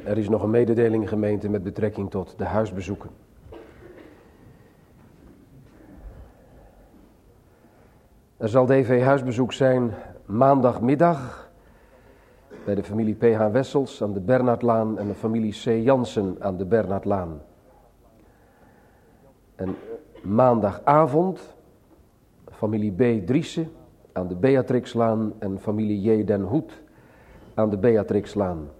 Er is nog een mededeling, gemeente, met betrekking tot de huisbezoeken. Er zal DV-huisbezoek zijn maandagmiddag bij de familie P.H. Wessels aan de Bernhardlaan en de familie C. Jansen aan de Bernhardlaan. En maandagavond familie B. Driessen aan de Beatrixlaan en familie J. Den Hoed aan de Beatrixlaan.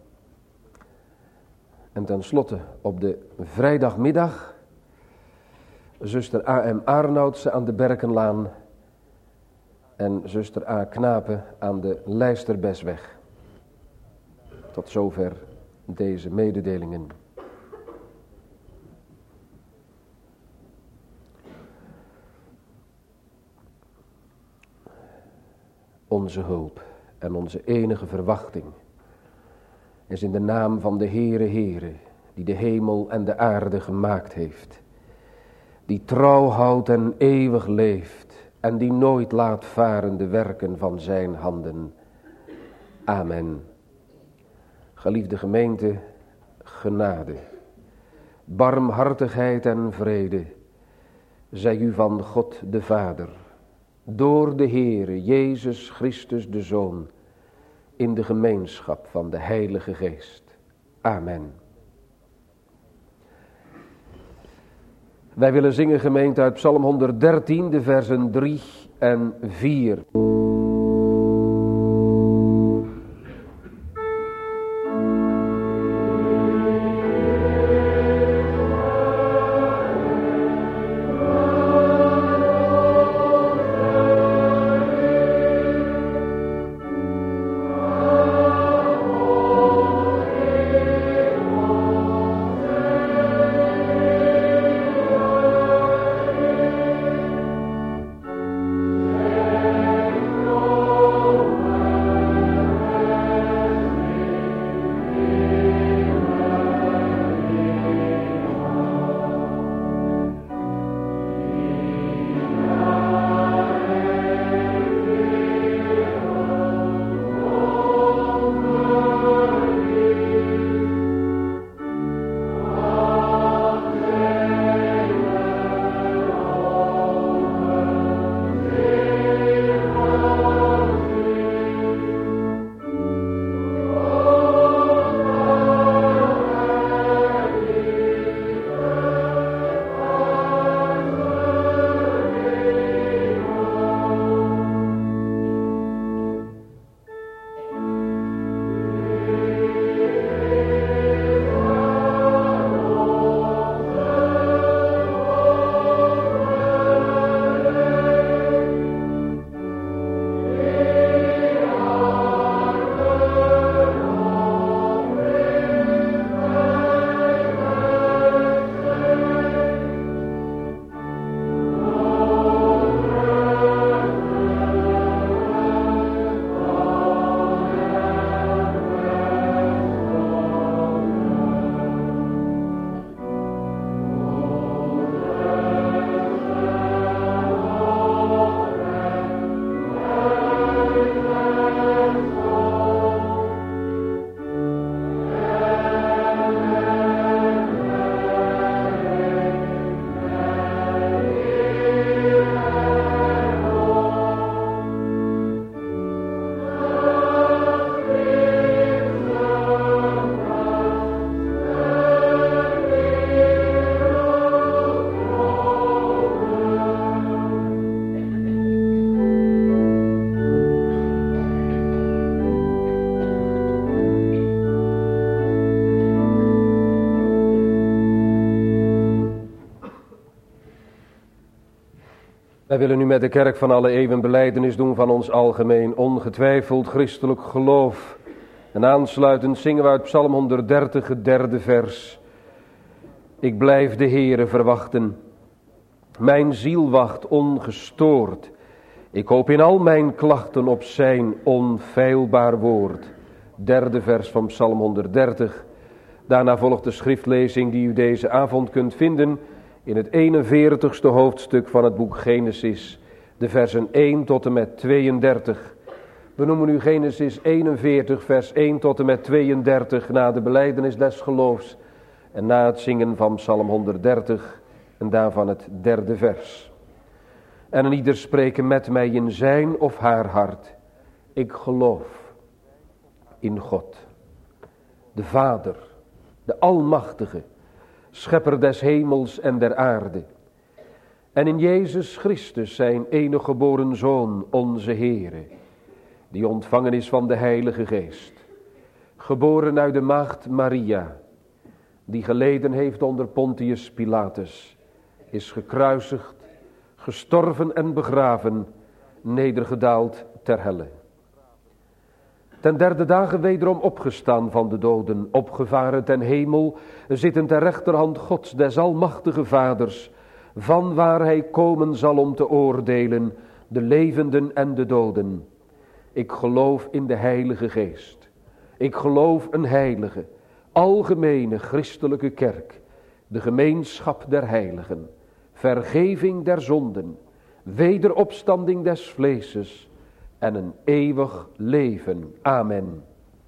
En tenslotte op de vrijdagmiddag zuster A.M. Arnoudse aan de Berkenlaan en zuster A. Knapen aan de Lijsterbesweg. Tot zover deze mededelingen. Onze hulp en onze enige verwachting is in de naam van de Heere, die de hemel en de aarde gemaakt heeft, die trouw houdt en eeuwig leeft en die nooit laat varen de werken van zijn handen. Amen. Geliefde gemeente, genade, barmhartigheid en vrede zij u van God de Vader, door de Heere Jezus Christus de Zoon, in de gemeenschap van de Heilige Geest. Amen. Wij willen zingen, gemeente, uit Psalm 113, de versen 3 en 4. Wij willen nu met de kerk van alle eeuwen belijdenis doen van ons algemeen ongetwijfeld christelijk geloof. En aansluitend zingen we uit Psalm 130, het derde vers. Ik blijf de Heere verwachten. Mijn ziel wacht ongestoord. Ik hoop in al mijn klachten op zijn onfeilbaar woord. Derde vers van Psalm 130. Daarna volgt de schriftlezing die u deze avond kunt vinden in het 41ste hoofdstuk van het boek Genesis, de versen 1 tot en met 32. We noemen nu Genesis 41 vers 1 tot en met 32 na de belijdenis des geloofs en na het zingen van Psalm 130 en daarvan het 3e vers. En een ieder spreken met mij in zijn of haar hart. Ik geloof in God, de Vader, de Almachtige, Schepper des hemels en der aarde. En in Jezus Christus, zijn enige geboren Zoon, onze Heere, die ontvangen is van de Heilige Geest, geboren uit de maagd Maria, die geleden heeft onder Pontius Pilatus, is gekruisigd, gestorven en begraven, nedergedaald ter helle. Ten 3e dagen wederom opgestaan van de doden, opgevaren ten hemel, zitten ter rechterhand Gods des almachtige Vaders, van waar hij komen zal om te oordelen, de levenden en de doden. Ik geloof in de Heilige Geest. Ik geloof een heilige, algemene christelijke kerk, de gemeenschap der heiligen, vergeving der zonden, wederopstanding des vleeses en een eeuwig leven. Amen.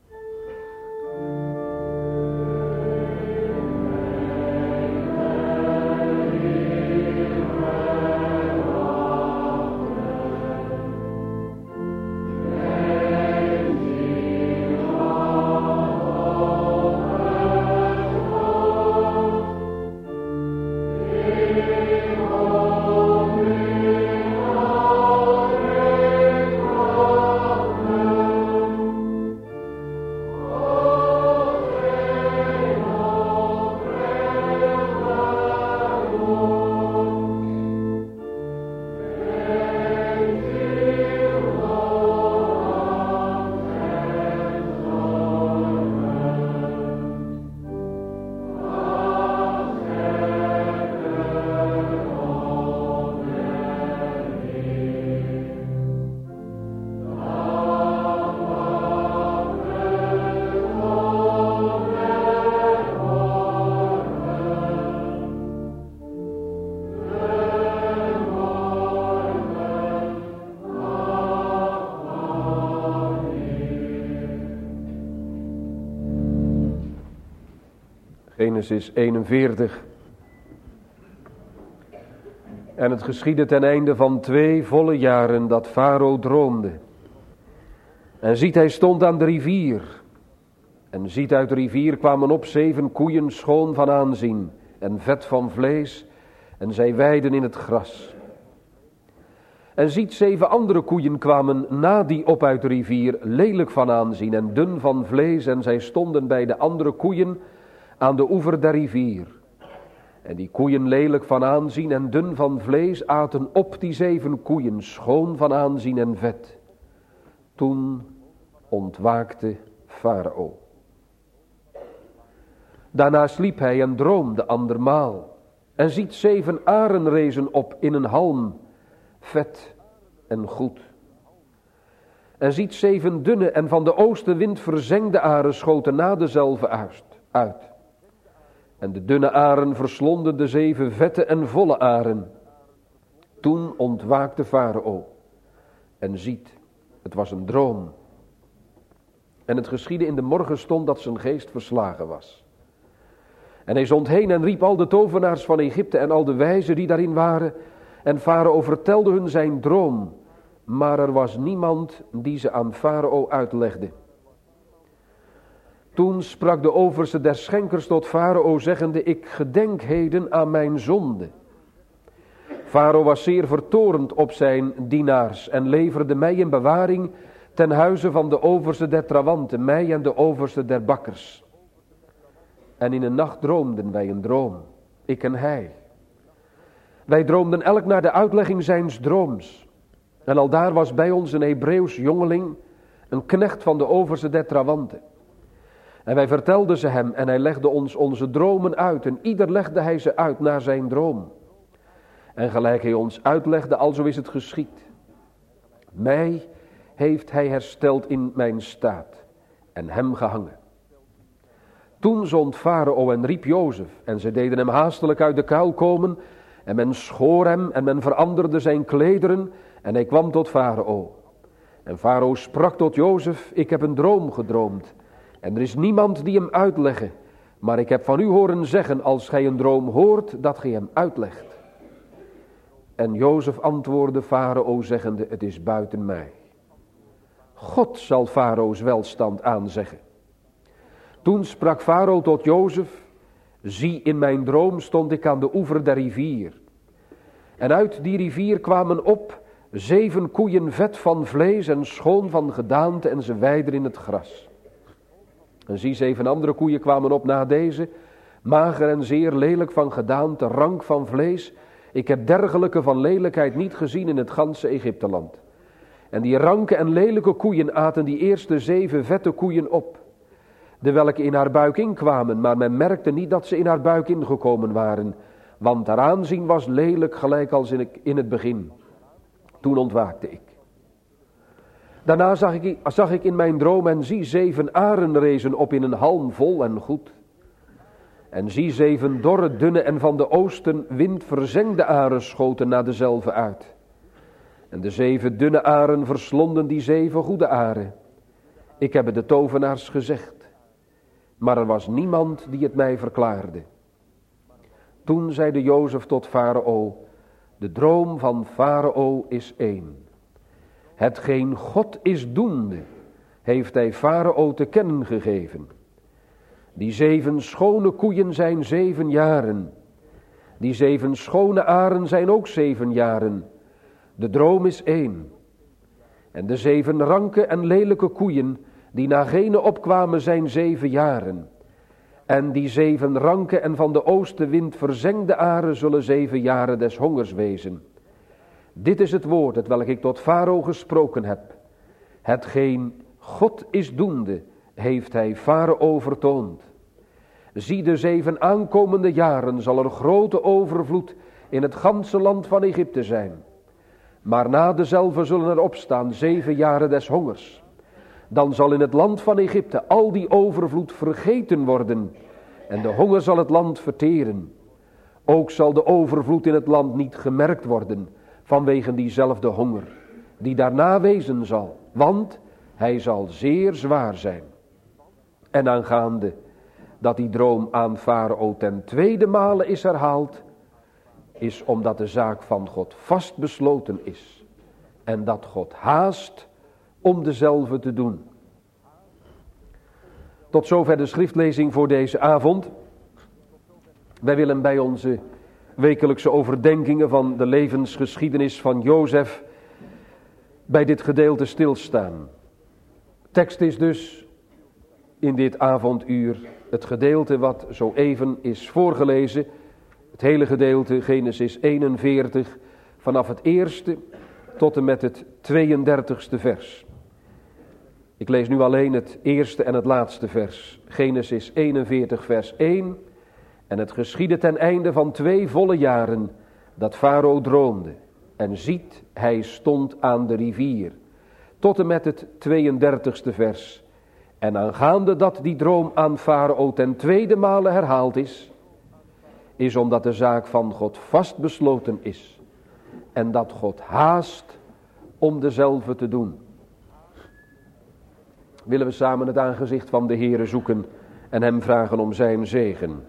Genesis 41. En het geschiedde ten einde van 2 volle jaren dat Farao droomde. En ziet, hij stond aan de rivier. En ziet, uit de rivier kwamen op 7 koeien schoon van aanzien en vet van vlees, en zij weiden in het gras. En ziet, 7 andere koeien kwamen na die op uit de rivier, lelijk van aanzien en dun van vlees, en zij stonden bij de andere koeien aan de oever der rivier. En die koeien, lelijk van aanzien en dun van vlees, aten op die 7 koeien, schoon van aanzien en vet. Toen ontwaakte Farao. Daarna sliep hij en droomde andermaal. En ziet, 7 aren rezen op in een halm, vet en goed. En ziet, 7 dunne en van de oostenwind verzengde aren schoten na dezelve uit. En de dunne aren verslonden de 7 vette en volle aren. Toen ontwaakte Farao. En ziet, het was een droom. En het geschiedde in de morgenstond dat zijn geest verslagen was. En hij zond heen en riep al de tovenaars van Egypte en al de wijzen die daarin waren. En Farao vertelde hun zijn droom. Maar er was niemand die ze aan Farao uitlegde. Toen sprak de overste der schenkers tot Farao, zeggende: ik gedenk heden aan mijn zonde. Farao was zeer vertorend op zijn dienaars en leverde mij in bewaring ten huize van de overste der trawanten, mij en de overste der bakkers. En in een nacht droomden wij een droom, ik en hij. Wij droomden elk naar de uitlegging zijns drooms. En aldaar was bij ons een Hebreeuws jongeling, een knecht van de overste der trawanten. En wij vertelden ze hem en hij legde ons onze dromen uit. En ieder legde hij ze uit naar zijn droom. En gelijk hij ons uitlegde, alzo is het geschied. Mij heeft hij hersteld in mijn staat en hem gehangen. Toen zond Farao en riep Jozef. En ze deden hem haastelijk uit de kuil komen. En men schoor hem en men veranderde zijn klederen. En hij kwam tot Farao. En Farao sprak tot Jozef, ik heb een droom gedroomd. En er is niemand die hem uitlegge. Maar ik heb van u horen zeggen, als gij een droom hoort, dat gij hem uitlegt. En Jozef antwoordde Farao zeggende, het is buiten mij. God zal Farao's welstand aanzeggen. Toen sprak Farao tot Jozef, zie, in mijn droom stond ik aan de oever der rivier. En uit die rivier kwamen op 7 koeien vet van vlees en schoon van gedaante en ze weiden in het gras. En zie, 7 andere koeien kwamen op na deze, mager en zeer lelijk van gedaante, rank van vlees. Ik heb dergelijke van lelijkheid niet gezien in het ganse Egypteland. En die ranke en lelijke koeien aten die eerste 7 vette koeien op, de welke in haar buik inkwamen, maar men merkte niet dat ze in haar buik ingekomen waren, want haar aanzien was lelijk gelijk als in het begin. Toen ontwaakte ik. Daarna zag ik in mijn droom en zie 7 aren rezen op in een halm vol en goed. En zie 7 dorre, dunne en van de oosten wind verzengde aren schoten naar dezelve uit. En de 7 dunne aren verslonden die 7 goede aren. Ik heb het de tovenaars gezegd, maar er was niemand die het mij verklaarde. Toen zeide Jozef tot Farao, de droom van Farao is 1. Hetgeen God is doende, heeft hij Farao te kennen gegeven. Die 7 schone koeien zijn 7 jaren. Die 7 schone aren zijn ook 7 jaren. De droom is 1. En de 7 ranke en lelijke koeien, die na gene opkwamen, zijn 7 jaren. En die 7 ranke en van de oostenwind verzengde aren zullen 7 jaren des hongers wezen. Dit is het woord, het welk ik tot Farao gesproken heb. Hetgeen God is doende, heeft hij Farao vertoond. Zie, de 7 aankomende jaren zal er grote overvloed in het ganse land van Egypte zijn. Maar na dezelve zullen er opstaan 7 jaren des hongers. Dan zal in het land van Egypte al die overvloed vergeten worden en de honger zal het land verteren. Ook zal de overvloed in het land niet gemerkt worden vanwege diezelfde honger die daarna wezen zal, want hij zal zeer zwaar zijn. En aangaande dat die droom aan Farao ten tweede male is herhaald, is omdat de zaak van God vast besloten is en dat God haast om dezelve te doen. Tot zover de schriftlezing voor deze avond. Wij willen bij onze wekelijkse overdenkingen van de levensgeschiedenis van Jozef bij dit gedeelte stilstaan. Tekst is dus in dit avonduur het gedeelte wat zo even is voorgelezen. Het hele gedeelte, Genesis 41, vanaf het eerste tot en met het 32e vers. Ik lees nu alleen het eerste en het laatste vers. Genesis 41 vers 1. En het geschiedde ten einde van 2 volle jaren dat Farao droomde. En ziet, hij stond aan de rivier. Tot en met het 32e vers. En aangaande dat die droom aan Farao ten tweede male herhaald is omdat de zaak van God vast besloten is. En dat God haast om dezelve te doen. Willen we samen het aangezicht van de Heere zoeken en hem vragen om zijn zegen.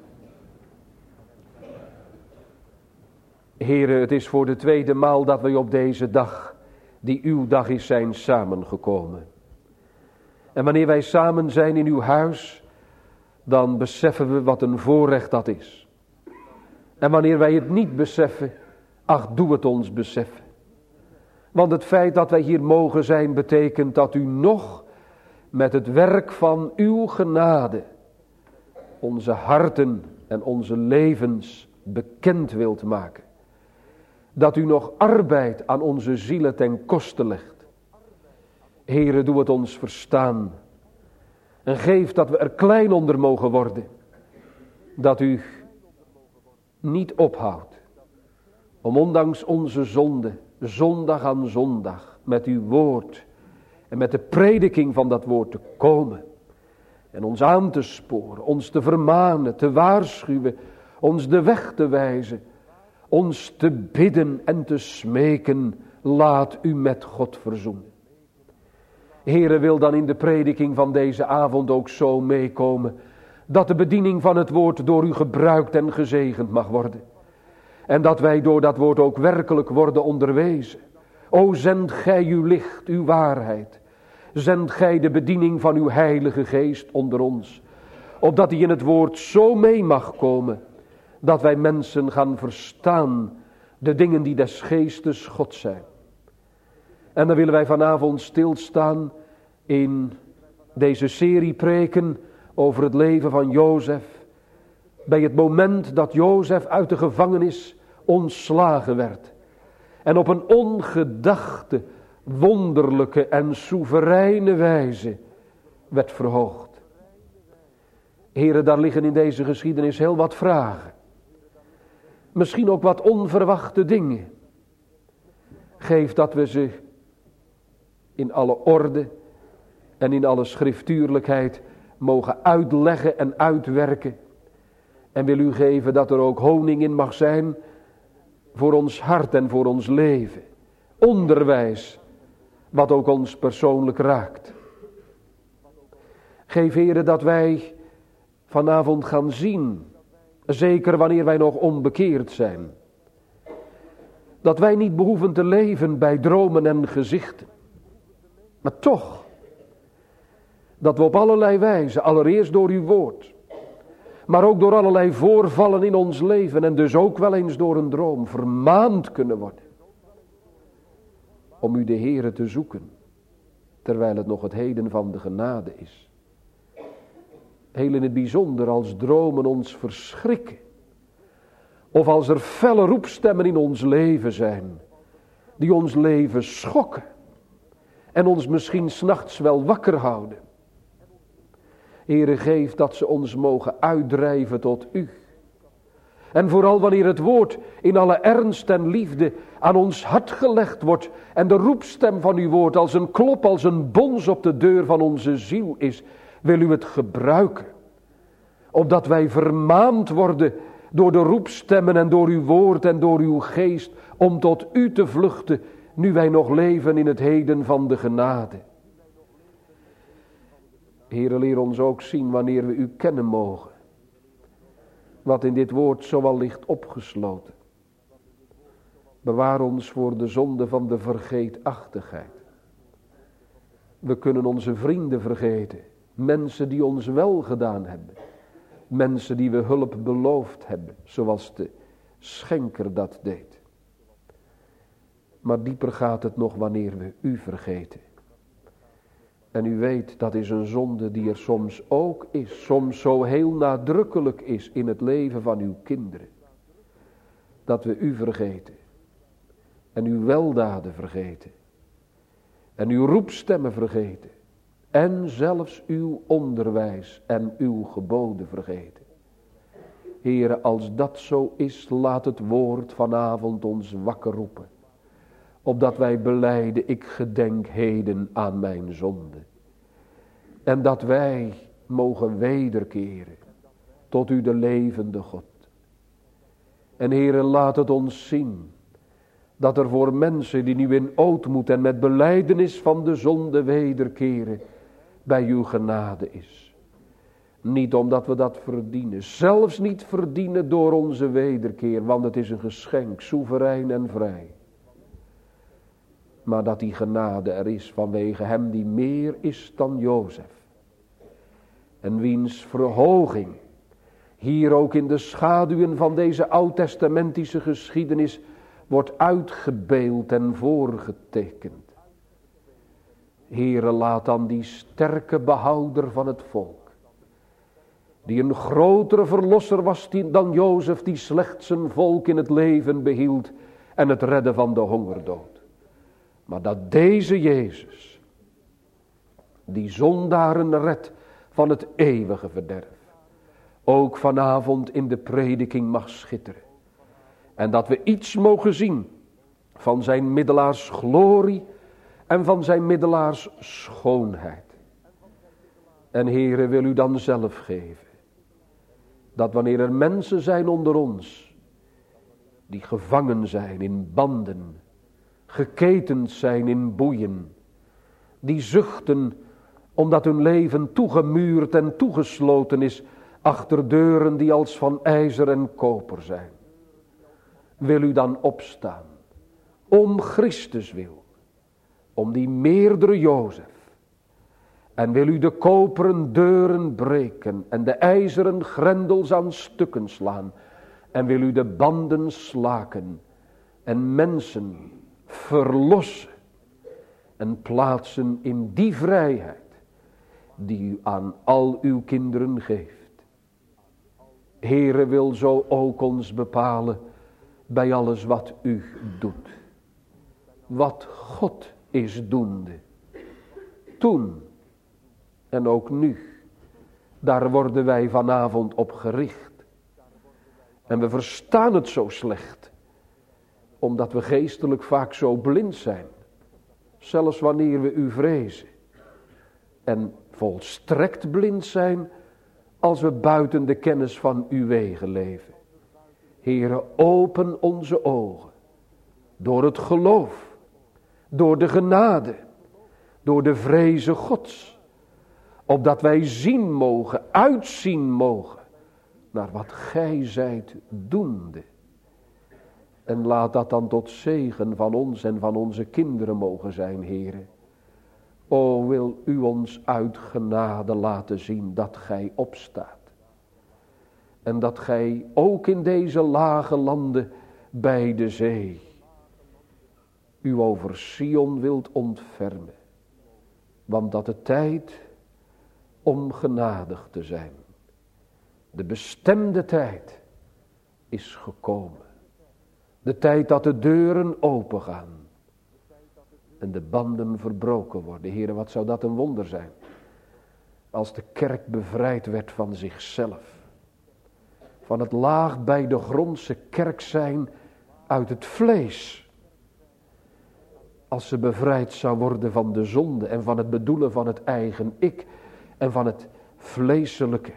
Heere, het is voor de tweede maal dat wij op deze dag, die uw dag is, zijn samengekomen. En wanneer wij samen zijn in uw huis, dan beseffen we wat een voorrecht dat is. En wanneer wij het niet beseffen, ach, doe het ons beseffen. Want het feit dat wij hier mogen zijn, betekent dat u nog met het werk van uw genade onze harten en onze levens bekend wilt maken. Dat u nog arbeid aan onze zielen ten koste legt. Heere, doe het ons verstaan. En geef dat we er klein onder mogen worden. Dat u niet ophoudt om ondanks onze zonde, zondag aan zondag, met uw woord en met de prediking van dat woord te komen. En ons aan te sporen, ons te vermanen, te waarschuwen, ons de weg te wijzen, ons te bidden en te smeken, laat u met God verzoenen. Heere, wil dan in de prediking van deze avond ook zo meekomen, dat de bediening van het woord door u gebruikt en gezegend mag worden. En dat wij door dat woord ook werkelijk worden onderwezen. O, zend gij uw licht, uw waarheid. Zend gij de bediening van uw Heilige Geest onder ons. Opdat hij in het woord zo mee mag komen, dat wij mensen gaan verstaan de dingen die des Geestes God zijn. En dan willen wij vanavond stilstaan in deze serie preken over het leven van Jozef. Bij het moment dat Jozef uit de gevangenis ontslagen werd. En op een ongedachte, wonderlijke en soevereine wijze werd verhoogd. Heren, daar liggen in deze geschiedenis heel wat vragen. Misschien ook wat onverwachte dingen. Geef dat we ze in alle orde en in alle schriftuurlijkheid mogen uitleggen en uitwerken. En wil u geven dat er ook honing in mag zijn voor ons hart en voor ons leven. Onderwijs, wat ook ons persoonlijk raakt. Geef, Heere, dat wij vanavond gaan zien, zeker wanneer wij nog onbekeerd zijn, dat wij niet behoeven te leven bij dromen en gezichten. Maar toch, dat we op allerlei wijze, allereerst door uw woord, maar ook door allerlei voorvallen in ons leven en dus ook wel eens door een droom, vermaand kunnen worden. Om u de Heere te zoeken, terwijl het nog het heden van de genade is. Heel in het bijzonder als dromen ons verschrikken. Of als er felle roepstemmen in ons leven zijn, die ons leven schokken. En ons misschien 's nachts wel wakker houden. Heere, geef dat ze ons mogen uitdrijven tot u. En vooral wanneer het woord in alle ernst en liefde aan ons hart gelegd wordt. En de roepstem van uw woord als een klop, als een bons op de deur van onze ziel is. Wil u het gebruiken. Opdat wij vermaand worden door de roepstemmen en door uw woord en door uw geest. Om tot u te vluchten, nu wij nog leven in het heden van de genade. Heere, leer ons ook zien wanneer we u kennen mogen. Wat in dit woord zowel ligt opgesloten. Bewaar ons voor de zonde van de vergeetachtigheid. We kunnen onze vrienden vergeten. Mensen die ons wel gedaan hebben. Mensen die we hulp beloofd hebben. Zoals de schenker dat deed. Maar dieper gaat het nog wanneer we u vergeten. En u weet, dat is een zonde die er soms ook is. Soms zo heel nadrukkelijk is in het leven van uw kinderen. Dat we u vergeten. En uw weldaden vergeten. En uw roepstemmen vergeten. En zelfs uw onderwijs en uw geboden vergeten. Heere, als dat zo is, laat het woord vanavond ons wakker roepen. Opdat wij belijden, ik gedenk heden aan mijn zonde. En dat wij mogen wederkeren tot u de levende God. En Heere, laat het ons zien dat er voor mensen die nu in ootmoed en met belijdenis van de zonde wederkeren, bij uw genade is. Niet omdat we dat verdienen, zelfs niet verdienen door onze wederkeer, want het is een geschenk, soeverein en vrij. Maar dat die genade er is vanwege hem die meer is dan Jozef. En wiens verhoging hier ook in de schaduwen van deze oud-testamentische geschiedenis wordt uitgebeeld en voorgetekend. Heere, laat dan die sterke behouder van het volk, die een grotere verlosser was dan Jozef, die slechts zijn volk in het leven behield en het redden van de hongerdood. Maar dat deze Jezus, die zondaren redt van het eeuwige verderf, ook vanavond in de prediking mag schitteren. En dat we iets mogen zien van zijn middelaars glorie en van zijn middelaars schoonheid. En Heere, wil u dan zelf geven, dat wanneer er mensen zijn onder ons, die gevangen zijn in banden, geketend zijn in boeien, die zuchten omdat hun leven toegemuurd en toegesloten is achter deuren die als van ijzer en koper zijn. Wil u dan opstaan, om Christus wil, om die meerdere Jozef, en wil u de koperen deuren breken en de ijzeren grendels aan stukken slaan, en wil u de banden slaken en mensen verlossen en plaatsen in die vrijheid die u aan al uw kinderen geeft. Heere wil zo ook ons bepalen bij alles wat u doet. Wat God is doende. Toen en ook nu. Daar worden wij vanavond op gericht. En we verstaan het zo slecht. Omdat we geestelijk vaak zo blind zijn. Zelfs wanneer we u vrezen. En volstrekt blind zijn als we buiten de kennis van uw wegen leven. Heere, open onze ogen. Door het geloof. Door de genade. Door de vreze Gods. Opdat wij zien mogen, uitzien mogen. Naar wat gij zijt doende. En laat dat dan tot zegen van ons en van onze kinderen mogen zijn, Heere. O, wil u ons uit genade laten zien dat gij opstaat. En dat gij ook in deze lage landen bij de zee u over Sion wilt ontfermen. Want dat de tijd om genadig te zijn, de bestemde tijd is gekomen. De tijd dat de deuren opengaan en de banden verbroken worden. Heere, wat zou dat een wonder zijn. Als de kerk bevrijd werd van zichzelf. Van het laag bij de grondse kerk zijn uit het vlees. Als ze bevrijd zou worden van de zonde en van het bedoelen van het eigen ik en van het vleeselijke.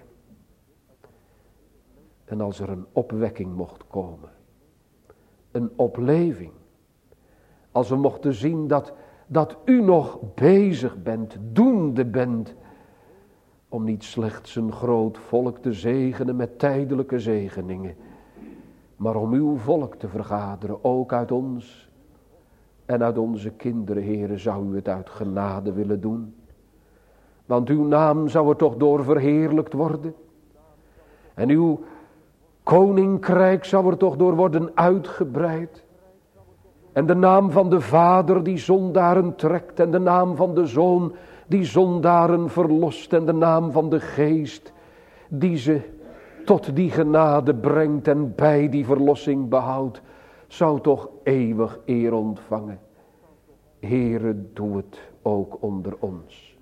En als er een opwekking mocht komen. Een opleving. Als we mochten zien dat u nog bezig bent, doende bent. Om niet slechts een groot volk te zegenen met tijdelijke zegeningen. Maar om uw volk te vergaderen, ook uit ons en uit onze kinderen, Heere, zou u het uit genade willen doen. Want uw naam zou er toch door verheerlijkt worden. En uw koninkrijk zou er toch door worden uitgebreid. En de naam van de Vader die zondaren trekt. En de naam van de Zoon die zondaren verlost. En de naam van de Geest die ze tot die genade brengt en bij die verlossing behoudt. Zou toch eeuwig eer ontvangen. Heere, doe het ook onder ons.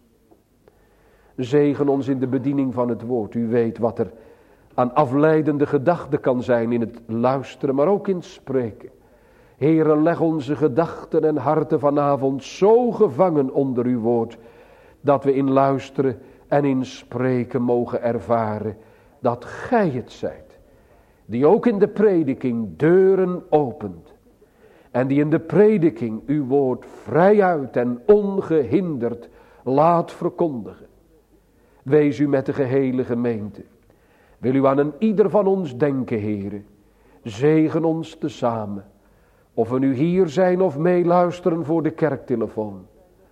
Zegen ons in de bediening van het woord. U weet wat er aan afleidende gedachten kan zijn in het luisteren, maar ook in het spreken. Heere, leg onze gedachten en harten vanavond zo gevangen onder uw woord, dat we in luisteren en in spreken mogen ervaren dat gij het zijt, die ook in de prediking deuren opent, en die in de prediking uw woord vrijuit en ongehinderd laat verkondigen. Wees u met de gehele gemeente. Wil u aan een ieder van ons denken, Heere. Zegen ons tezamen. Of we nu hier zijn of meeluisteren voor de kerktelefoon.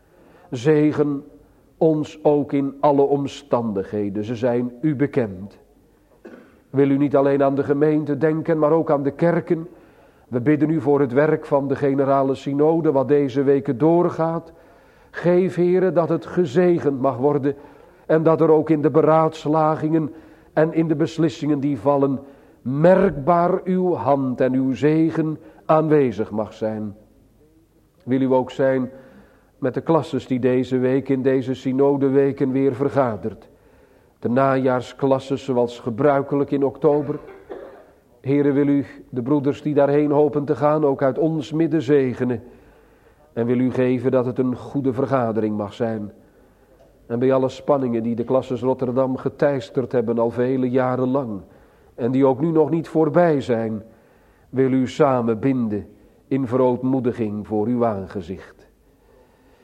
Zegen ons ook in alle omstandigheden. Ze zijn u bekend. Wil u niet alleen aan de gemeente denken, maar ook aan de kerken. We bidden u voor het werk van de generale synode, wat deze weken doorgaat. Geef, Heere, dat het gezegend mag worden. En dat er ook in de beraadslagingen en in de beslissingen die vallen merkbaar uw hand en uw zegen aanwezig mag zijn. Wil u ook zijn met de klasses die deze week in deze synodeweken weer vergadert. De najaarsklasses zoals gebruikelijk in oktober. Heere, wil u de broeders die daarheen hopen te gaan ook uit ons midden zegenen. En wil u geven dat het een goede vergadering mag zijn. En bij alle spanningen die de klasses Rotterdam geteisterd hebben al vele jaren lang. En die ook nu nog niet voorbij zijn. Wil u samen binden in verootmoediging voor uw aangezicht.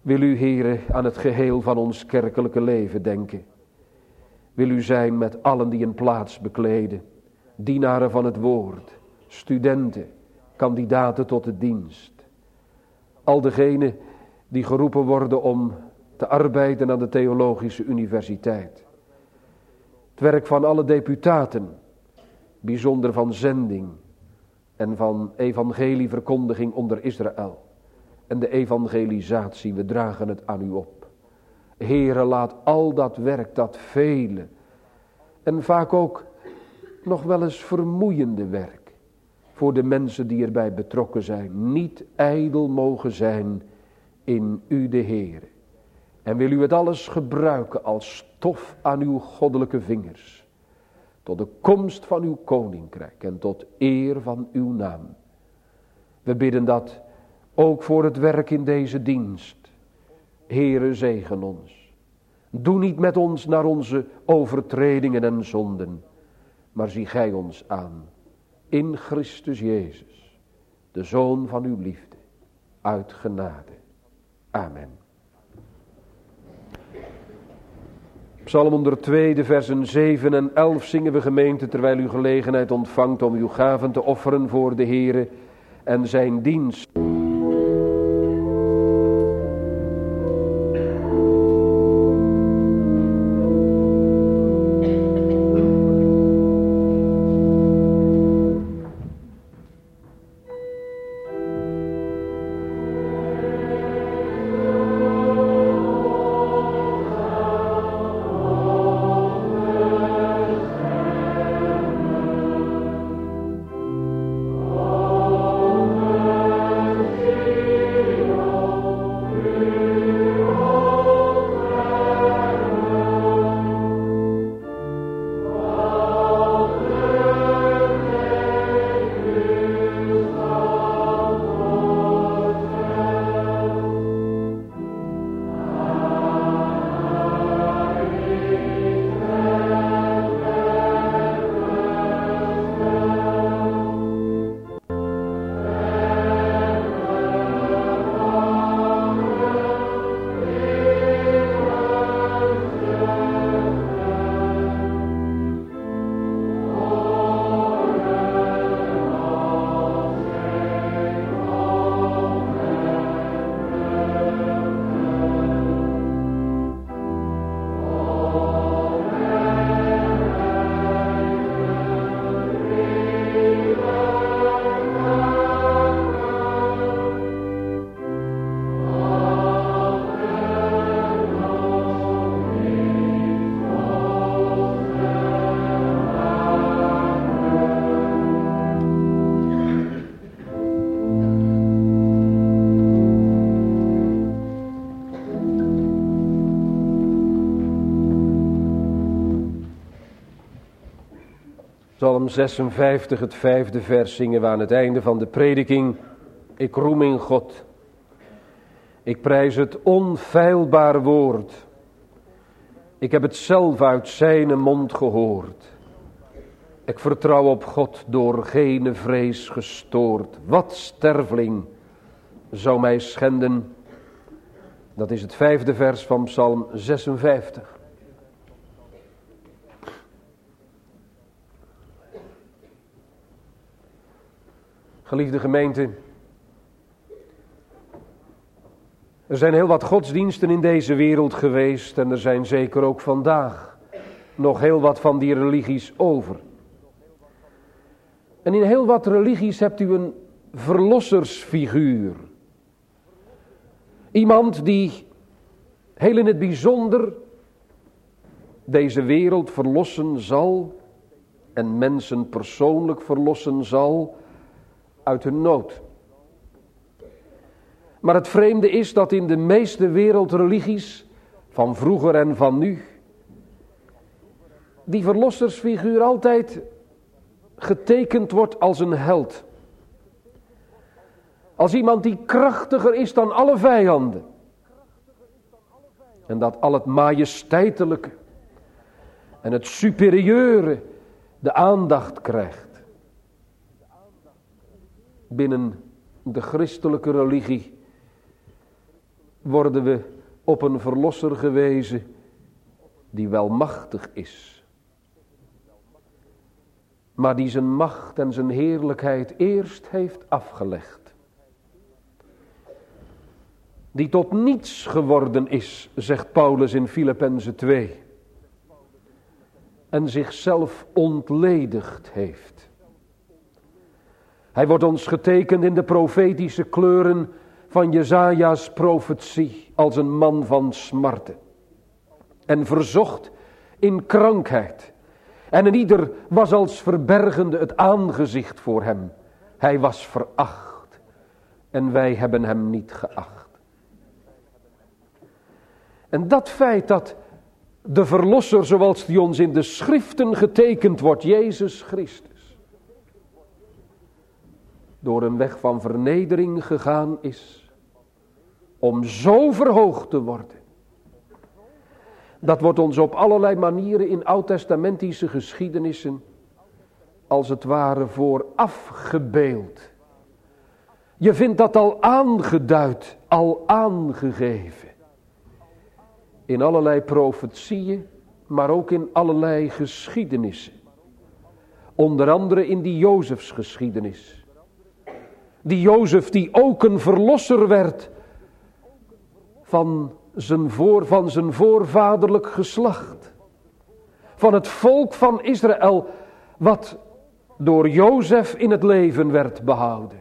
Wil u, Heere, aan het geheel van ons kerkelijke leven denken. Wil u zijn met allen die een plaats bekleden. Dienaren van het woord, studenten, kandidaten tot de dienst. Al degenen die geroepen worden om te arbeiden aan de Theologische Universiteit. Het werk van alle deputaten, bijzonder van zending en van evangelieverkondiging onder Israël. En de evangelisatie, we dragen het aan u op. Heere, laat al dat werk, dat vele en vaak ook nog wel eens vermoeiende werk voor de mensen die erbij betrokken zijn, niet ijdel mogen zijn in u de Heere. En wil u het alles gebruiken als stof aan uw goddelijke vingers, tot de komst van uw koninkrijk en tot eer van uw naam. We bidden dat ook voor het werk in deze dienst. Heere, zegen ons. Doe niet met ons naar onze overtredingen en zonden, maar zie gij ons aan in Christus Jezus, de Zoon van uw liefde, uit genade. Amen. Psalm 102, de versen 7 en 11 zingen we, gemeente, terwijl u gelegenheid ontvangt om uw gaven te offeren voor de Heere en zijn dienst. Psalm 56, het 5e vers, zingen we aan het einde van de prediking. Ik roem in God. Ik prijs het onfeilbaar woord. Ik heb het zelf uit zijn mond gehoord. Ik vertrouw op God, door geen vrees gestoord. Wat sterveling zou mij schenden? Dat is het 5e vers van Psalm 56. Geliefde gemeente, er zijn heel wat godsdiensten in deze wereld geweest en er zijn zeker ook vandaag nog heel wat van die religies over. En in heel wat religies hebt u een verlossersfiguur. Iemand die heel in het bijzonder deze wereld verlossen zal en mensen persoonlijk verlossen zal uit hun nood. Maar het vreemde is dat in de meeste wereldreligies, van vroeger en van nu, die verlossersfiguur altijd getekend wordt als een held. Als iemand die krachtiger is dan alle vijanden. En dat al het majesteitelijke en het superieure de aandacht krijgt. Binnen de christelijke religie worden we op een verlosser gewezen die wel machtig is, maar die zijn macht en zijn heerlijkheid eerst heeft afgelegd. Die tot niets geworden is, zegt Paulus in Filippenzen 2. En zichzelf ontledigd heeft. Hij wordt ons getekend in de profetische kleuren van Jesaja's profetie als een man van smarten. En verzocht in krankheid. En een ieder was als verbergende het aangezicht voor hem. Hij was veracht en wij hebben hem niet geacht. En dat feit dat de verlosser, zoals die ons in de schriften getekend wordt, Jezus Christus, door een weg van vernedering gegaan is, om zo verhoogd te worden. Dat wordt ons op allerlei manieren in oud-testamentische geschiedenissen als het ware vooraf gebeeld. Je vindt dat al aangeduid, al aangegeven. In allerlei profetieën, maar ook in allerlei geschiedenissen. Onder andere in die Jozefsgeschiedenis. Die Jozef die ook een verlosser werd van zijn voorvaderlijk geslacht. Van het volk van Israël wat door Jozef in het leven werd behouden.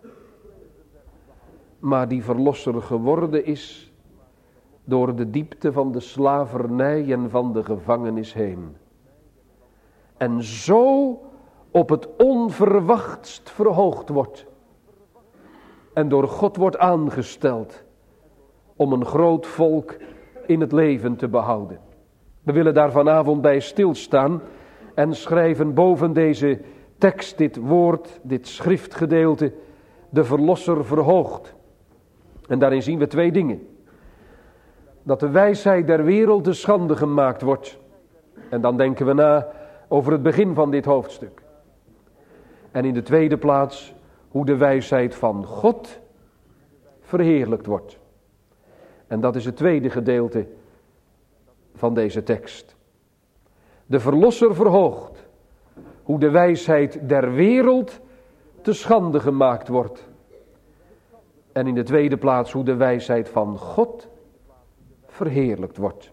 Maar die verlosser geworden is door de diepte van de slavernij en van de gevangenis heen. En zo op het onverwachtst verhoogd wordt. En door God wordt aangesteld om een groot volk in het leven te behouden. We willen daar vanavond bij stilstaan en schrijven boven deze tekst, dit woord, dit schriftgedeelte, de verlosser verhoogd. En daarin zien we twee dingen. Dat de wijsheid der wereld te schande gemaakt wordt. En dan denken we na over het begin van dit hoofdstuk. En in de tweede plaats hoe de wijsheid van God verheerlijkt wordt. En dat is het tweede gedeelte van deze tekst. De verlosser verhoogd. Hoe de wijsheid der wereld te schande gemaakt wordt. En in de tweede plaats hoe de wijsheid van God verheerlijkt wordt.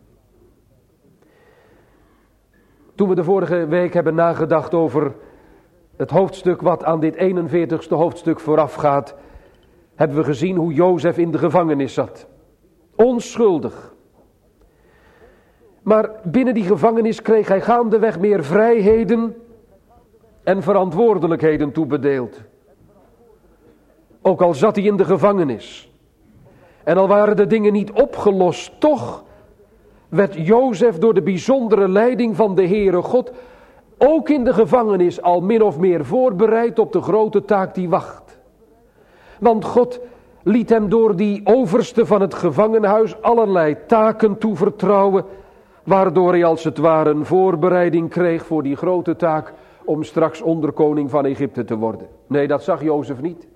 Toen we de vorige week hebben nagedacht over het hoofdstuk wat aan dit 41ste hoofdstuk voorafgaat, hebben we gezien hoe Jozef in de gevangenis zat. Onschuldig. Maar binnen die gevangenis kreeg hij gaandeweg meer vrijheden en verantwoordelijkheden toebedeeld. Ook al zat hij in de gevangenis. En al waren de dingen niet opgelost, toch werd Jozef door de bijzondere leiding van de Heere God ook in de gevangenis al min of meer voorbereid op de grote taak die wacht. Want God liet hem door die overste van het gevangenhuis allerlei taken toevertrouwen, waardoor hij als het ware een voorbereiding kreeg voor die grote taak om straks onderkoning van Egypte te worden. Nee, dat zag Jozef niet.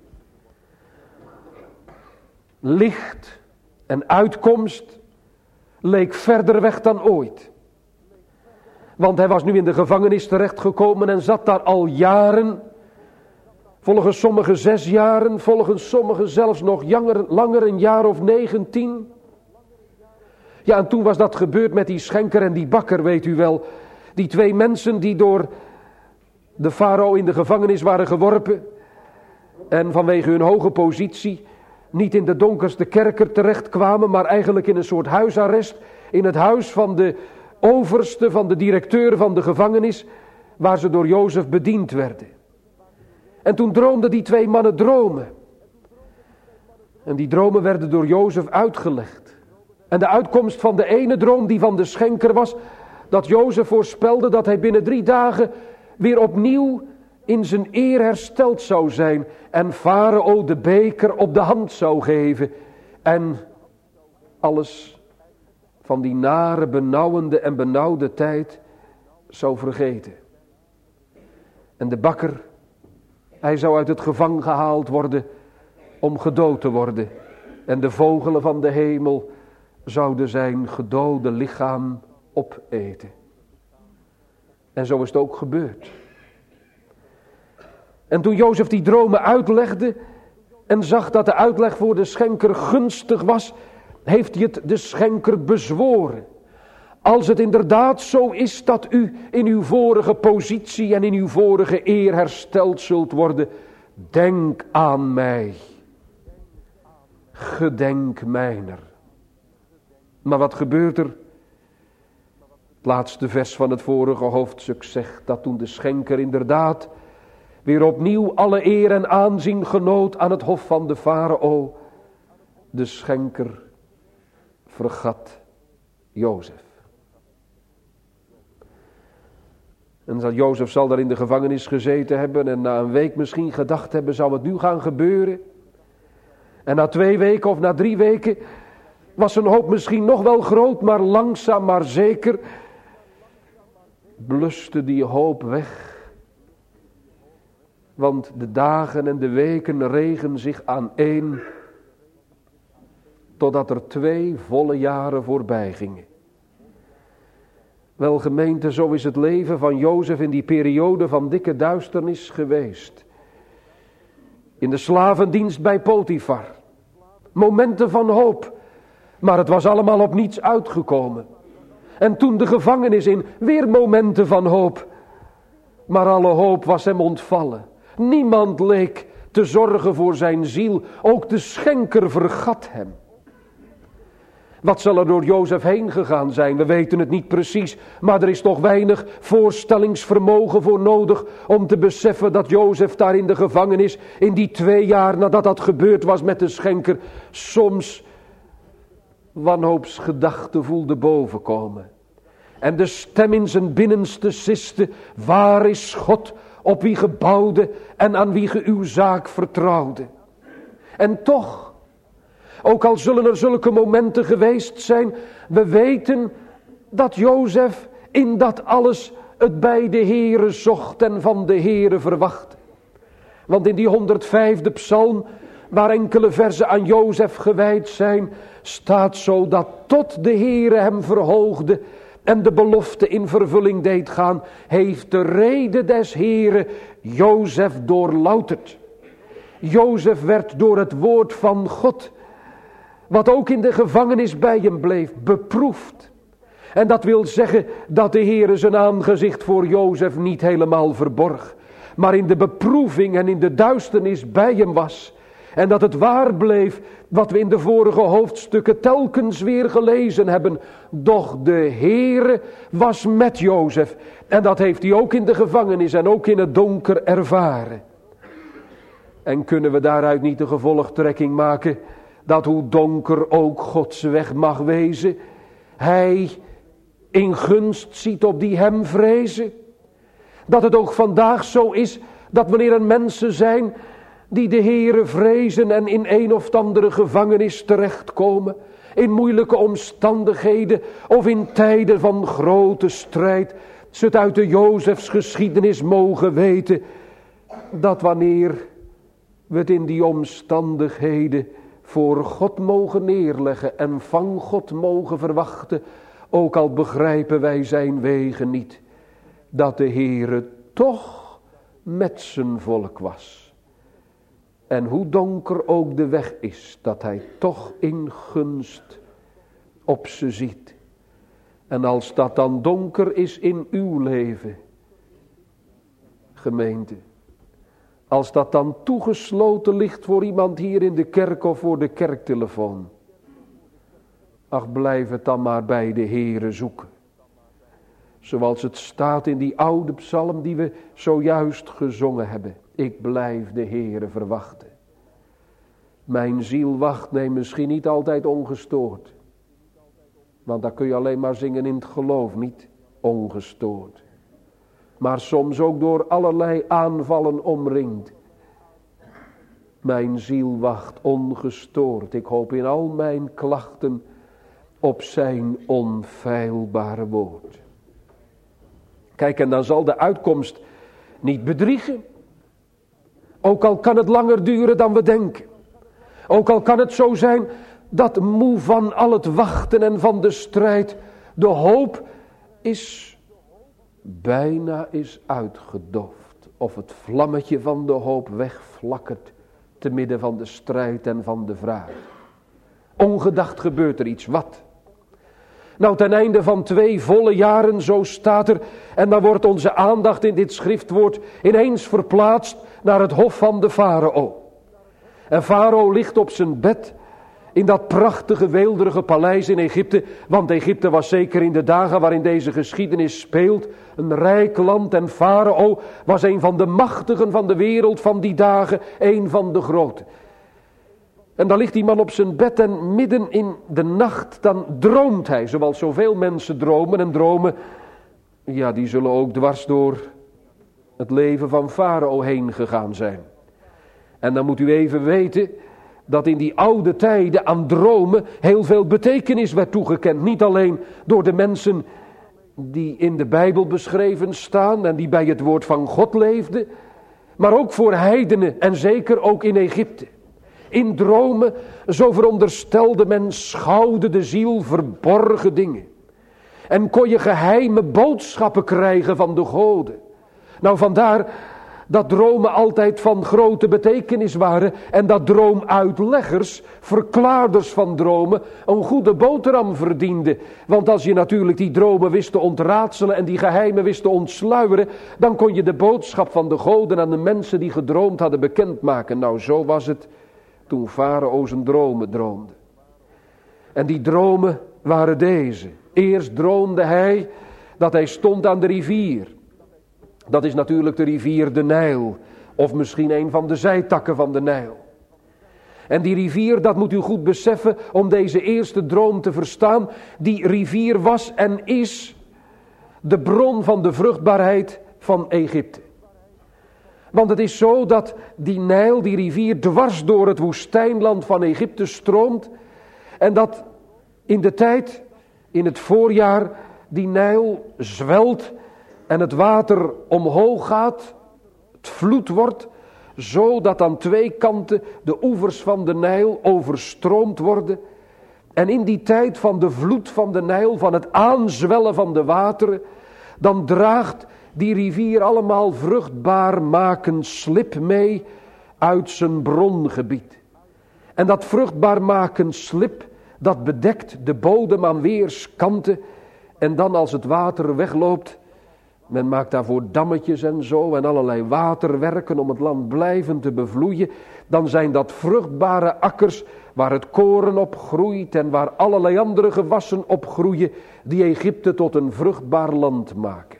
Licht en uitkomst leek verder weg dan ooit. Want hij was nu in de gevangenis terechtgekomen en zat daar al jaren. Volgens sommigen 6 jaren, volgens sommigen zelfs nog langer, een jaar of 19. Ja, en toen was dat gebeurd met die schenker en die bakker, weet u wel. Die 2 mensen die door de farao in de gevangenis waren geworpen. En vanwege hun hoge positie niet in de donkerste kerker terechtkwamen, maar eigenlijk in een soort huisarrest. In het huis van de overste, van de directeur van de gevangenis, waar ze door Jozef bediend werden. En toen droomden die 2 mannen dromen. En die dromen werden door Jozef uitgelegd. En de uitkomst van de ene droom, die van de schenker was, dat Jozef voorspelde dat hij binnen 3 dagen weer opnieuw in zijn eer hersteld zou zijn en Farao de beker op de hand zou geven en alles van die nare, benauwende en benauwde tijd zou vergeten. En de bakker, hij zou uit het gevangen gehaald worden om gedood te worden. En de vogelen van de hemel zouden zijn gedode lichaam opeten. En zo is het ook gebeurd. En toen Jozef die dromen uitlegde en zag dat de uitleg voor de schenker gunstig was, heeft hij het de schenker bezworen. Als het inderdaad zo is dat u in uw vorige positie en in uw vorige eer hersteld zult worden, denk aan mij. Gedenk mijner. Maar wat gebeurt er? Het laatste vers van het vorige hoofdstuk zegt dat toen de schenker inderdaad weer opnieuw alle eer en aanzien genoot aan het hof van de farao, de schenker vergat Jozef. En Jozef zal daar in de gevangenis gezeten hebben en na een week misschien gedacht hebben, zou het nu gaan gebeuren? En na 2 weken of na 3 weken was zijn hoop misschien nog wel groot, maar langzaam maar zeker bluste die hoop weg. Want de dagen en de weken regen zich aaneen, totdat er 2 volle jaren voorbij gingen. Wel gemeente, zo is het leven van Jozef in die periode van dikke duisternis geweest. In de slavendienst bij Potifar. Momenten van hoop. Maar het was allemaal op niets uitgekomen. En toen de gevangenis in, weer momenten van hoop. Maar alle hoop was hem ontvallen. Niemand leek te zorgen voor zijn ziel. Ook de schenker vergat hem. Wat zal er door Jozef heen gegaan zijn? We weten het niet precies, maar er is toch weinig voorstellingsvermogen voor nodig om te beseffen dat Jozef daar in de gevangenis, in die 2 jaar nadat dat gebeurd was met de schenker, soms wanhoopsgedachten voelde bovenkomen. En de stem in zijn binnenste siste, waar is God, op wie ge bouwde en aan wie ge uw zaak vertrouwde? En toch, ook al zullen er zulke momenten geweest zijn, we weten dat Jozef in dat alles het bij de Heere zocht en van de Heere verwachtte. Want in die 105e psalm, waar enkele verzen aan Jozef gewijd zijn, staat zo dat tot de Heere hem verhoogde en de belofte in vervulling deed gaan, heeft de rede des Heere Jozef doorlouterd. Jozef werd door het woord van God, wat ook in de gevangenis bij hem bleef, beproefd. En dat wil zeggen dat de Heere zijn aangezicht voor Jozef niet helemaal verborg, maar in de beproeving en in de duisternis bij hem was. En dat het waar bleef wat we in de vorige hoofdstukken telkens weer gelezen hebben. Doch de Heere was met Jozef. En dat heeft hij ook in de gevangenis en ook in het donker ervaren. En kunnen we daaruit niet de gevolgtrekking maken dat hoe donker ook Gods weg mag wezen, Hij in gunst ziet op die hem vrezen? Dat het ook vandaag zo is dat wanneer er mensen zijn die de Heere vrezen en in een of andere gevangenis terechtkomen, in moeilijke omstandigheden of in tijden van grote strijd, ze het uit de Jozefs geschiedenis mogen weten, dat wanneer we het in die omstandigheden voor God mogen neerleggen en van God mogen verwachten, ook al begrijpen wij zijn wegen niet, dat de Heere toch met zijn volk was. En hoe donker ook de weg is, dat Hij toch in gunst op ze ziet. En als dat dan donker is in uw leven, gemeente, als dat dan toegesloten ligt voor iemand hier in de kerk of voor de kerktelefoon, ach, blijf het dan maar bij de Heere zoeken. Zoals het staat in die oude psalm die we zojuist gezongen hebben. Ik blijf de Heere verwachten. Mijn ziel wacht, nee, misschien niet altijd ongestoord. Want dan kun je alleen maar zingen in het geloof, niet ongestoord. Maar soms ook door allerlei aanvallen omringd. Mijn ziel wacht ongestoord. Ik hoop in al mijn klachten op zijn onfeilbare woord. Kijk, en dan zal de uitkomst niet bedriegen. Ook al kan het langer duren dan we denken. Ook al kan het zo zijn dat moe van al het wachten en van de strijd, de hoop bijna is uitgedoofd. Of het vlammetje van de hoop wegflakkert te midden van de strijd en van de vraag. Ongedacht gebeurt er iets, wat? Nou, ten einde van 2 volle jaren, zo staat er, en dan wordt onze aandacht in dit schriftwoord ineens verplaatst naar het hof van de farao. En farao ligt op zijn bed in dat prachtige, weelderige paleis in Egypte, want Egypte was zeker in de dagen waarin deze geschiedenis speelt een rijk land en farao was een van de machtigen van de wereld van die dagen, een van de grote. En dan ligt die man op zijn bed en midden in de nacht, dan droomt hij, zoals zoveel mensen dromen. En dromen, ja, die zullen ook dwars door het leven van farao heen gegaan zijn. En dan moet u even weten dat in die oude tijden aan dromen heel veel betekenis werd toegekend. Niet alleen door de mensen die in de Bijbel beschreven staan en die bij het woord van God leefden, maar ook voor heidenen en zeker ook in Egypte. In dromen, zo veronderstelde men, schouwde de ziel verborgen dingen. En kon je geheime boodschappen krijgen van de goden. Nou, vandaar dat dromen altijd van grote betekenis waren en dat droomuitleggers, verklaarders van dromen, een goede boterham verdienden. Want als je natuurlijk die dromen wist te ontraadselen en die geheimen wist te ontsluieren, dan kon je de boodschap van de goden aan de mensen die gedroomd hadden bekendmaken. Nou, zo was het toen farao zijn dromen droomde. En die dromen waren deze. Eerst droomde hij dat hij stond aan de rivier. Dat is natuurlijk de rivier de Nijl. Of misschien een van de zijtakken van de Nijl. En die rivier, dat moet u goed beseffen om deze eerste droom te verstaan. Die rivier was en is de bron van de vruchtbaarheid van Egypte. Want het is zo dat die Nijl, die rivier, dwars door het woestijnland van Egypte stroomt. En dat in de tijd, in het voorjaar, die Nijl zwelt en het water omhoog gaat, het vloed wordt, zodat aan 2 kanten de oevers van de Nijl overstroomd worden. En in die tijd van de vloed van de Nijl, van het aanzwellen van de wateren, dan draagt die rivier allemaal vruchtbaar maken slib mee uit zijn brongebied. En dat vruchtbaar maken slib, dat bedekt de bodem aan weerskanten. En dan als het water wegloopt, men maakt daarvoor dammetjes en zo en allerlei waterwerken om het land blijvend te bevloeien. Dan zijn dat vruchtbare akkers waar het koren op groeit en waar allerlei andere gewassen op groeien die Egypte tot een vruchtbaar land maken.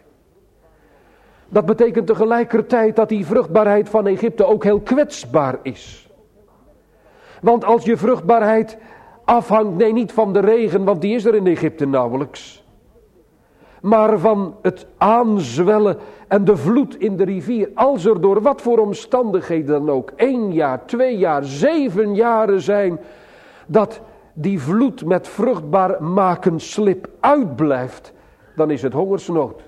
Dat betekent tegelijkertijd dat die vruchtbaarheid van Egypte ook heel kwetsbaar is. Want als je vruchtbaarheid afhangt, nee, niet van de regen, want die is er in Egypte nauwelijks, maar van het aanzwellen en de vloed in de rivier. Als er door wat voor omstandigheden dan ook 1 jaar, 2 jaar, 7 jaren zijn, dat die vloed met vruchtbaar maken slib uitblijft, dan is het hongersnood.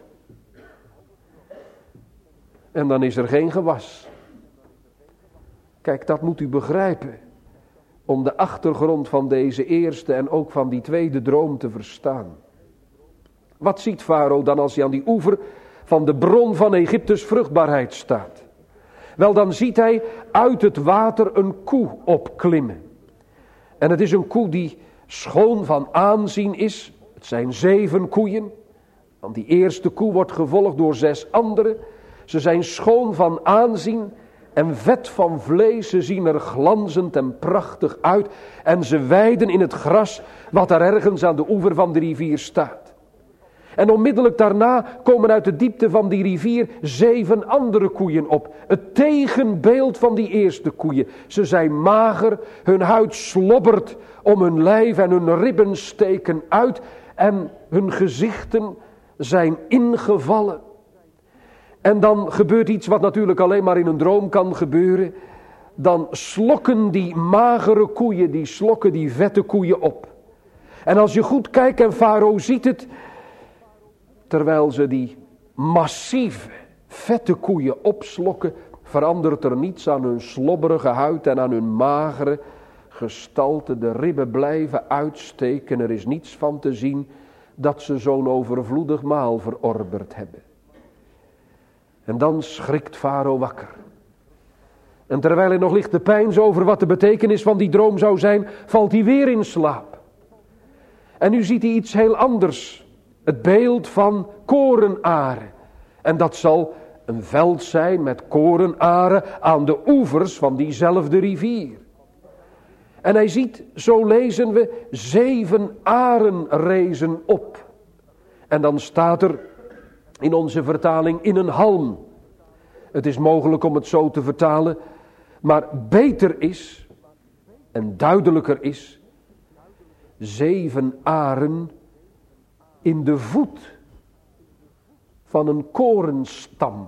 En dan is er geen gewas. Kijk, dat moet u begrijpen, om de achtergrond van deze eerste en ook van die tweede droom te verstaan. Wat ziet farao dan als hij aan die oever van de bron van Egyptes vruchtbaarheid staat? Wel, dan ziet hij uit het water een koe opklimmen. En het is een koe die schoon van aanzien is. Het zijn 7 koeien, want die eerste koe wordt gevolgd door 6 andere. Ze zijn schoon van aanzien en vet van vlees. Ze zien er glanzend en prachtig uit. En ze weiden in het gras wat daar ergens aan de oever van de rivier staat. En onmiddellijk daarna komen uit de diepte van die rivier 7 andere koeien op. Het tegenbeeld van die eerste koeien. Ze zijn mager, hun huid slobbert om hun lijf en hun ribben steken uit. En hun gezichten zijn ingevallen. En dan gebeurt iets wat natuurlijk alleen maar in een droom kan gebeuren. Dan slokken die magere koeien, die slokken die vette koeien op. En als je goed kijkt en farao ziet het, terwijl ze die massieve, vette koeien opslokken, verandert er niets aan hun slobberige huid en aan hun magere, gestalte, de ribben blijven uitsteken. Er is niets van te zien dat ze zo'n overvloedig maal verorberd hebben. En dan schrikt Farao wakker. En terwijl hij nog ligt te peinzen over wat de betekenis van die droom zou zijn, valt hij weer in slaap. En nu ziet hij iets heel anders. Het beeld van korenaren. En dat zal een veld zijn met korenaren aan de oevers van diezelfde rivier. En hij ziet, zo lezen we, 7 aren rezen op. En dan staat er in onze vertaling in een halm. Het is mogelijk om het zo te vertalen, maar beter is en duidelijker is 7 aren in de voet van een korenstam.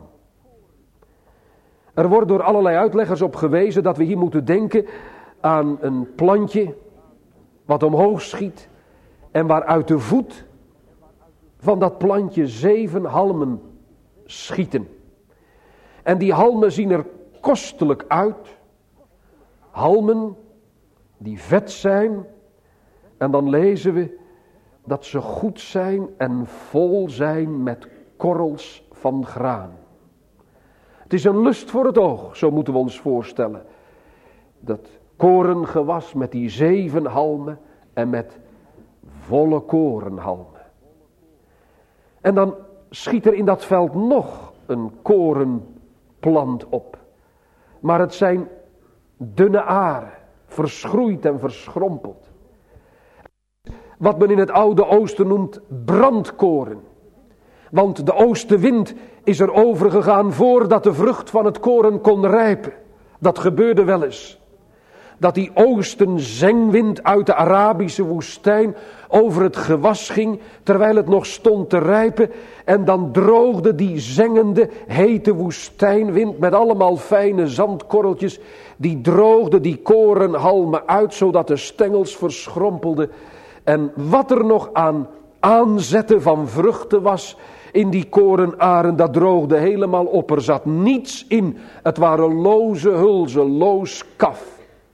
Er wordt door allerlei uitleggers op gewezen dat we hier moeten denken aan een plantje wat omhoog schiet en waaruit de voet van dat plantje 7 halmen schieten. En die halmen zien er kostelijk uit. Halmen die vet zijn. En dan lezen we dat ze goed zijn en vol zijn met korrels van graan. Het is een lust voor het oog, zo moeten we ons voorstellen. Dat korengewas met die 7 halmen en met volle korenhalmen. En dan schiet er in dat veld nog een korenplant op. Maar het zijn dunne aren, verschroeid en verschrompeld. Wat men in het Oude Oosten noemt brandkoren. Want de oostenwind is er overgegaan voordat de vrucht van het koren kon rijpen. Dat gebeurde wel eens. Dat die oostenzengwind uit de Arabische woestijn over het gewas ging, terwijl het nog stond te rijpen. En dan droogde die zengende, hete woestijnwind met allemaal fijne zandkorreltjes, die droogde die korenhalmen uit, zodat de stengels verschrompelden. En wat er nog aan aanzetten van vruchten was in die korenaren, dat droogde helemaal op. Er zat niets in. Het waren loze hulzen, loos kaf.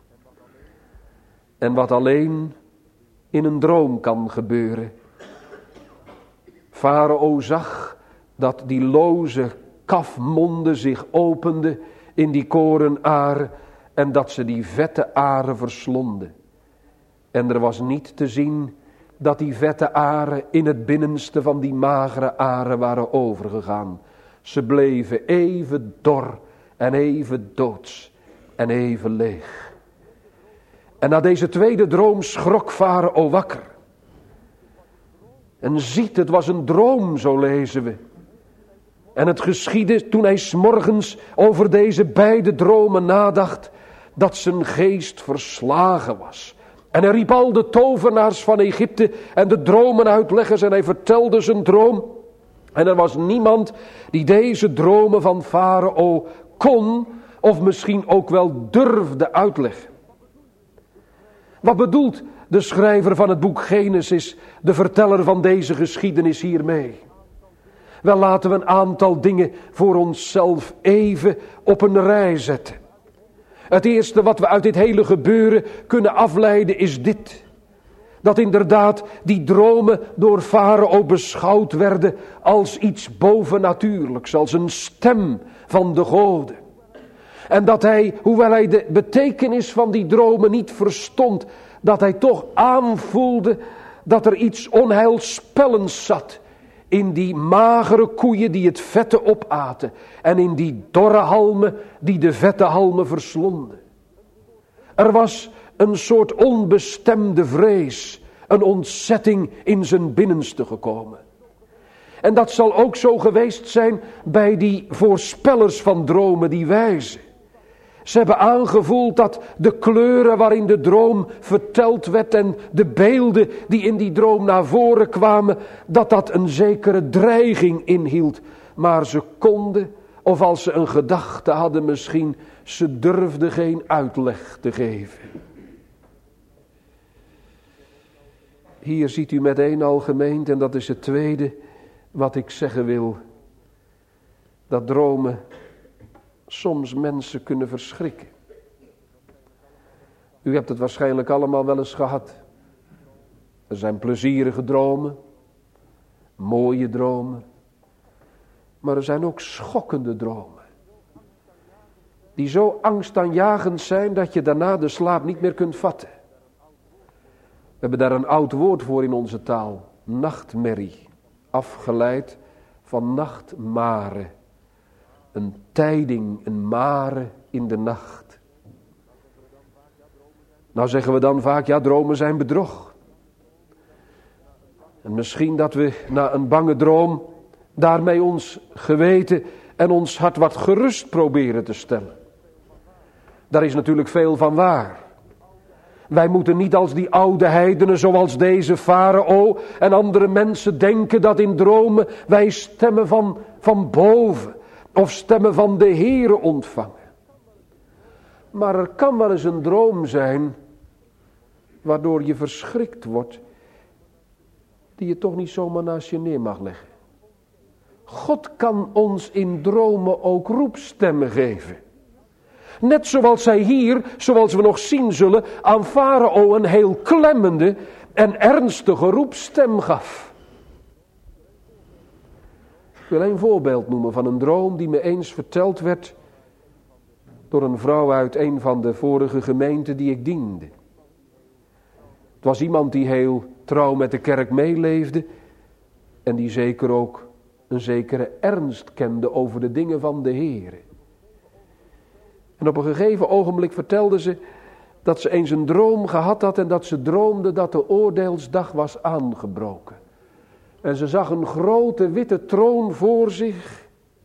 En wat alleen in een droom kan gebeuren. Farao zag dat die loze kafmonden zich openden in die korenaren en dat ze die vette aren verslonden. En er was niet te zien dat die vette aren in het binnenste van die magere aren waren overgegaan. Ze bleven even dor en even doods en even leeg. En na deze tweede droom schrok Farao wakker. En ziet, het was een droom, zo lezen we. En het geschiedde toen hij 's morgens over deze beide dromen nadacht, dat zijn geest verslagen was. En hij riep al de tovenaars van Egypte en de dromenuitleggers en hij vertelde zijn droom. En er was niemand die deze dromen van Farao kon of misschien ook wel durfde uitleggen. Wat bedoelt de schrijver van het boek Genesis, de verteller van deze geschiedenis hiermee? Wel, laten we een aantal dingen voor onszelf even op een rij zetten. Het eerste wat we uit dit hele gebeuren kunnen afleiden is dit. Dat inderdaad die dromen door Farao beschouwd werden als iets bovennatuurlijks, als een stem van de goden. En dat hij, hoewel hij de betekenis van die dromen niet verstond, dat hij toch aanvoelde dat er iets onheilspellends zat in die magere koeien die het vette opaten en in die dorre halmen die de vette halmen verslonden. Er was een soort onbestemde vrees, een ontzetting in zijn binnenste gekomen. En dat zal ook zo geweest zijn bij die voorspellers van dromen, die wijzen. Ze hebben aangevoeld dat de kleuren waarin de droom verteld werd en de beelden die in die droom naar voren kwamen, dat dat een zekere dreiging inhield. Maar ze konden, of als ze een gedachte hadden misschien, ze durfden geen uitleg te geven. Hier ziet u meteen al, gemeente, en dat is het tweede wat ik zeggen wil. Dat dromen soms mensen kunnen verschrikken. U hebt het waarschijnlijk allemaal wel eens gehad. Er zijn plezierige dromen, mooie dromen, maar er zijn ook schokkende dromen. Die zo angstaanjagend zijn dat je daarna de slaap niet meer kunt vatten. We hebben daar een oud woord voor in onze taal, nachtmerrie, afgeleid van nachtmare. Een tijding, een mare in de nacht. Nou zeggen we dan vaak, ja, dromen zijn bedrog. En misschien dat we na een bange droom daarmee ons geweten en ons hart wat gerust proberen te stellen. Daar is natuurlijk veel van waar. Wij moeten niet als die oude heidenen zoals deze farao en andere mensen denken dat in dromen wij stemmen van boven of stemmen van de Heere ontvangen. Maar er kan wel eens een droom zijn waardoor je verschrikt wordt, die je toch niet zomaar naast je neer mag leggen. God kan ons in dromen ook roepstemmen geven. Net zoals hij hier, zoals we nog zien zullen, aan farao een heel klemmende en ernstige roepstem gaf. Ik wil een voorbeeld noemen van een droom die me eens verteld werd door een vrouw uit een van de vorige gemeenten die ik diende. Het was iemand die heel trouw met de kerk meeleefde en die zeker ook een zekere ernst kende over de dingen van de Heere. En op een gegeven ogenblik vertelde ze dat ze eens een droom gehad had en dat ze droomde dat de oordeelsdag was aangebroken. En ze zag een grote witte troon voor zich.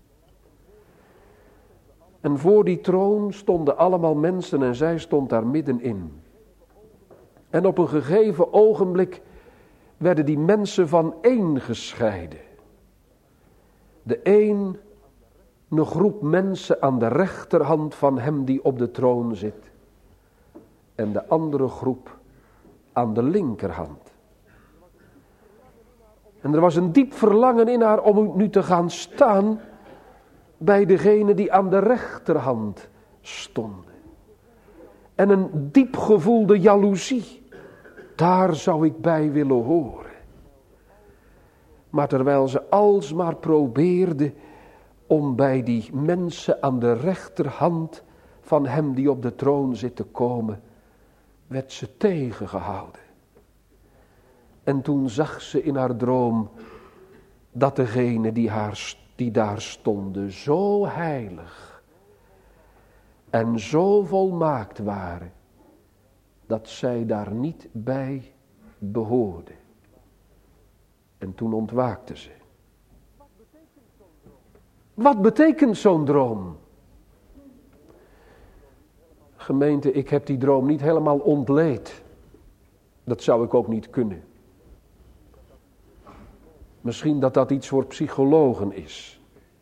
En voor die troon stonden allemaal mensen en zij stond daar middenin. En op een gegeven ogenblik werden die mensen van één gescheiden. De een groep mensen aan de rechterhand van hem die op de troon zit. En de andere groep aan de linkerhand. En er was een diep verlangen in haar om nu te gaan staan bij degene die aan de rechterhand stonden. En een diep gevoelde jaloezie. Daar zou ik bij willen horen. Maar terwijl ze alsmaar probeerde om bij die mensen aan de rechterhand van hem die op de troon zit te komen, werd ze tegengehouden. En toen zag ze in haar droom dat degene die daar stonden zo heilig en zo volmaakt waren, dat zij daar niet bij behoorde. En toen ontwaakte ze. Wat betekent zo'n droom? Gemeente, ik heb die droom niet helemaal ontleed. Dat zou ik ook niet kunnen. Misschien dat dat iets voor psychologen is.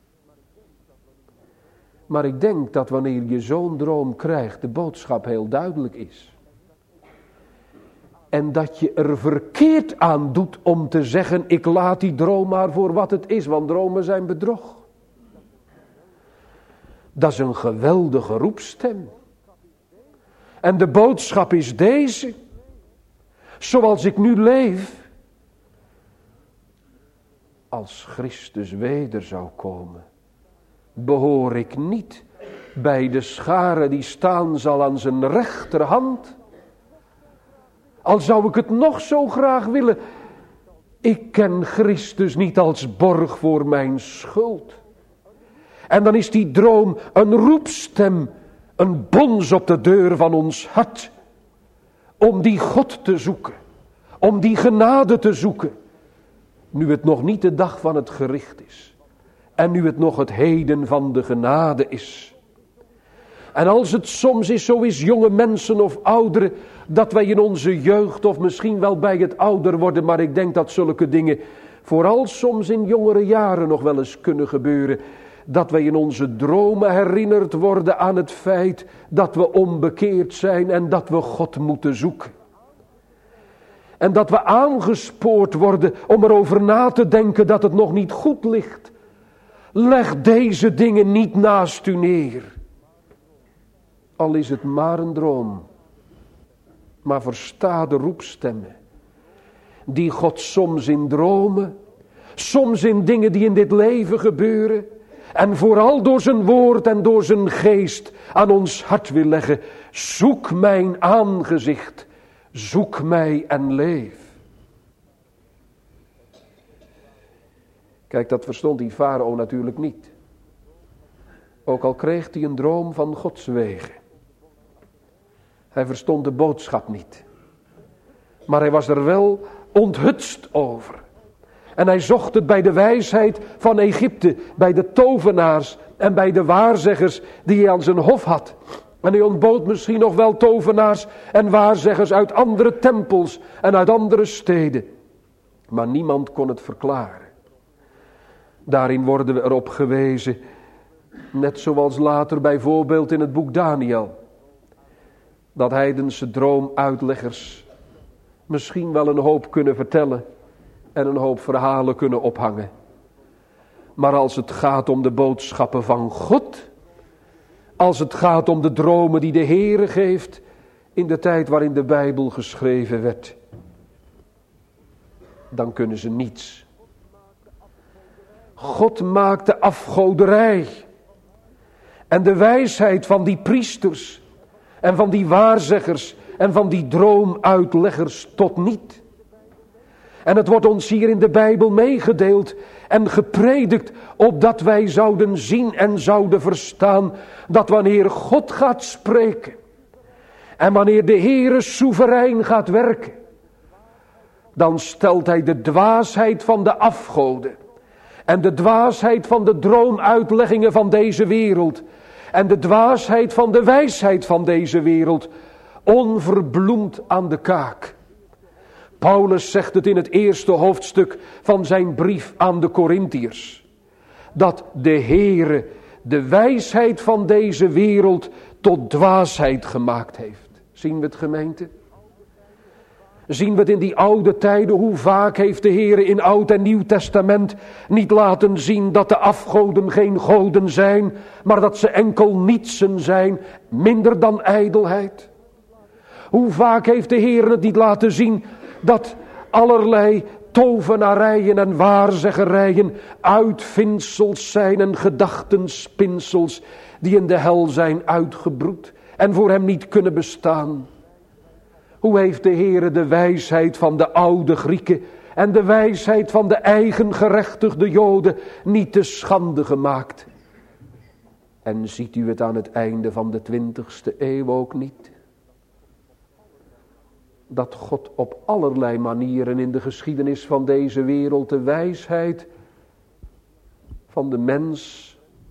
Maar ik denk dat wanneer je zo'n droom krijgt, de boodschap heel duidelijk is. En dat je er verkeerd aan doet om te zeggen, ik laat die droom maar voor wat het is, want dromen zijn bedrog. Dat is een geweldige roepstem. En de boodschap is deze. Zoals ik nu leef. Als Christus weder zou komen, behoor ik niet bij de schare die staan zal aan zijn rechterhand. Al zou ik het nog zo graag willen. Ik ken Christus niet als borg voor mijn schuld. En dan is die droom een roepstem, een bons op de deur van ons hart. Om die God te zoeken, om die genade te zoeken. Nu het nog niet de dag van het gericht is. En nu het nog het heden van de genade is. En als het soms is, zo is jonge mensen of ouderen, dat wij in onze jeugd of misschien wel bij het ouder worden, maar ik denk dat zulke dingen vooral soms in jongere jaren nog wel eens kunnen gebeuren, dat wij in onze dromen herinnerd worden aan het feit dat we onbekeerd zijn en dat we God moeten zoeken. En dat we aangespoord worden om erover na te denken dat het nog niet goed ligt. Leg deze dingen niet naast u neer. Al is het maar een droom. maar versta de roepstemmen die God soms in dromen, soms in dingen die in dit leven gebeuren en vooral door zijn woord en door zijn geest aan ons hart wil leggen. Zoek mijn aangezicht, zoek mij en leef. Kijk, dat verstond die farao natuurlijk niet. Ook al kreeg hij een droom van Gods wegen. Hij verstond de boodschap niet. Maar hij was er wel onthutst over. En hij zocht het bij de wijsheid van Egypte, bij de tovenaars en bij de waarzeggers die hij aan zijn hof had. En hij ontbood misschien nog wel tovenaars en waarzeggers uit andere tempels en uit andere steden. Maar niemand kon het verklaren. Daarin worden we erop gewezen, net zoals later bijvoorbeeld in het boek Daniel, dat heidense droomuitleggers misschien wel een hoop kunnen vertellen en een hoop verhalen kunnen ophangen. Maar als het gaat om de boodschappen van God, als het gaat om de dromen die de Heere geeft in de tijd waarin de Bijbel geschreven werd, dan kunnen ze niets. God maakt de afgoderij en de wijsheid van die priesters en van die waarzeggers en van die droomuitleggers tot niet. En het wordt ons hier in de Bijbel meegedeeld en gepredikt, opdat wij zouden zien en zouden verstaan dat wanneer God gaat spreken en wanneer de Heere soeverein gaat werken, dan stelt hij de dwaasheid van de afgoden en de dwaasheid van de droomuitleggingen van deze wereld en de dwaasheid van de wijsheid van deze wereld onverbloemd aan de kaak. Paulus zegt het in het eerste hoofdstuk van zijn brief aan de Korintiërs, dat de Heere de wijsheid van deze wereld tot dwaasheid gemaakt heeft. Zien we het, gemeente? Zien we het in die oude tijden, hoe vaak heeft de Heere in Oud en Nieuw Testament niet laten zien dat de afgoden geen goden zijn, maar dat ze enkel nietsen zijn, minder dan ijdelheid. Hoe vaak heeft de Heere het niet laten zien dat allerlei tovenarijen en waarzeggerijen uitvindsels zijn en gedachtenspinsels die in de hel zijn uitgebroed en voor hem niet kunnen bestaan. Hoe heeft de Heere de wijsheid van de oude Grieken en de wijsheid van de eigen gerechtigde Joden niet te schande gemaakt? En ziet u het aan het einde van de 20e eeuw ook niet? Dat God op allerlei manieren in de geschiedenis van deze wereld de wijsheid van de mens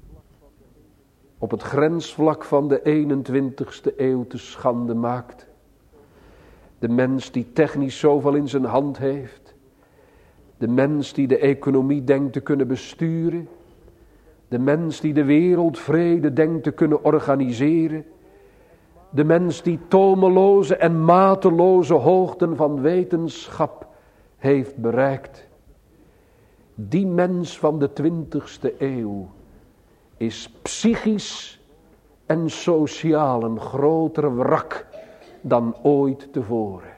op het grensvlak van de 21ste eeuw te schande maakt. De mens die technisch zoveel in zijn hand heeft. De mens die de economie denkt te kunnen besturen. De mens die de wereldvrede denkt te kunnen organiseren. De mens die tomeloze en mateloze hoogten van wetenschap heeft bereikt. Die mens van de 20ste eeuw is psychisch en sociaal een groter wrak dan ooit tevoren.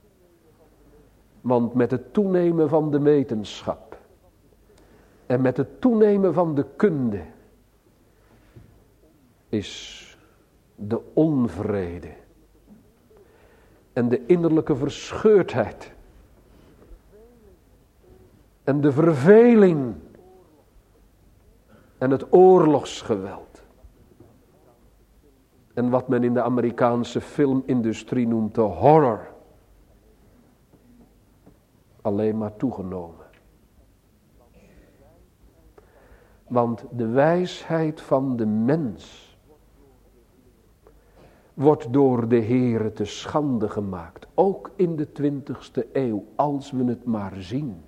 Want met het toenemen van de wetenschap en met het toenemen van de kunde is de onvrede en de innerlijke verscheurdheid en de verveling en het oorlogsgeweld en wat men in de Amerikaanse filmindustrie noemt de horror alleen maar toegenomen. Want de wijsheid van de mens wordt door de Heere te schande gemaakt. Ook in de 20ste eeuw, als we het maar zien.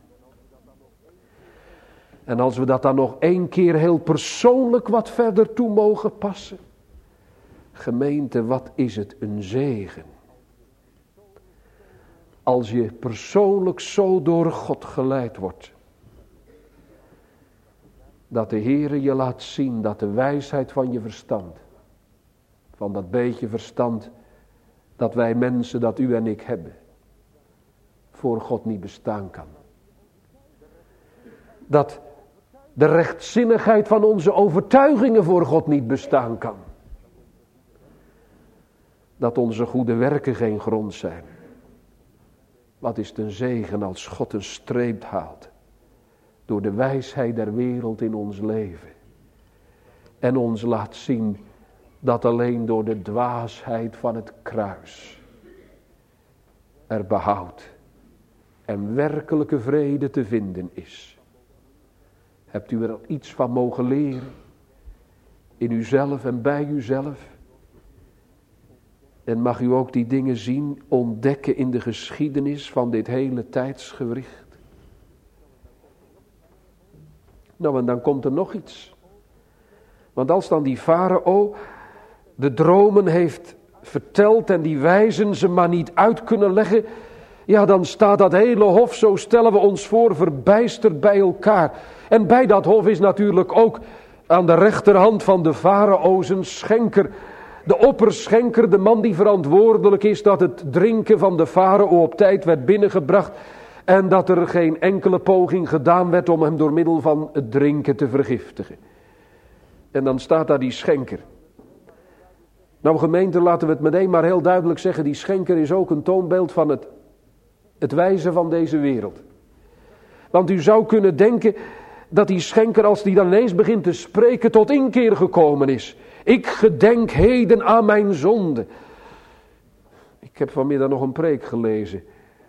En als we dat dan nog 1 keer heel persoonlijk wat verder toe mogen passen. Gemeente, wat is het een zegen. Als je persoonlijk zo door God geleid wordt. Dat de Heere je laat zien dat de wijsheid van je verstand, van dat beetje verstand dat wij mensen, dat u en ik hebben, voor God niet bestaan kan. Dat de rechtzinnigheid van onze overtuigingen voor God niet bestaan kan. Dat onze goede werken geen grond zijn. Wat is het een zegen als God een streep haalt door de wijsheid der wereld in ons leven. En ons laat zien dat alleen door de dwaasheid van het kruis er behoud en werkelijke vrede te vinden is. Hebt u er al iets van mogen leren? In uzelf en bij uzelf? En mag u ook die dingen zien, ontdekken in de geschiedenis van dit hele tijdsgewricht? Nou, en dan komt er nog iets. Want als dan die farao de dromen heeft verteld en die wijzen ze maar niet uit kunnen leggen, ja, dan staat dat hele hof, zo stellen we ons voor, verbijsterd bij elkaar. En bij dat hof is natuurlijk ook aan de rechterhand van de farao zijn schenker, de opperschenker, de man die verantwoordelijk is dat het drinken van de farao op tijd werd binnengebracht en dat er geen enkele poging gedaan werd om hem door middel van het drinken te vergiftigen. En dan staat daar die schenker. Nou gemeente, laten we het meteen maar heel duidelijk zeggen, die schenker is ook een toonbeeld van het wijze van deze wereld. Want u zou kunnen denken dat die schenker, als die dan ineens begint te spreken, tot inkeer gekomen is. Ik gedenk heden aan mijn zonde. Ik heb vanmiddag nog een preek gelezen,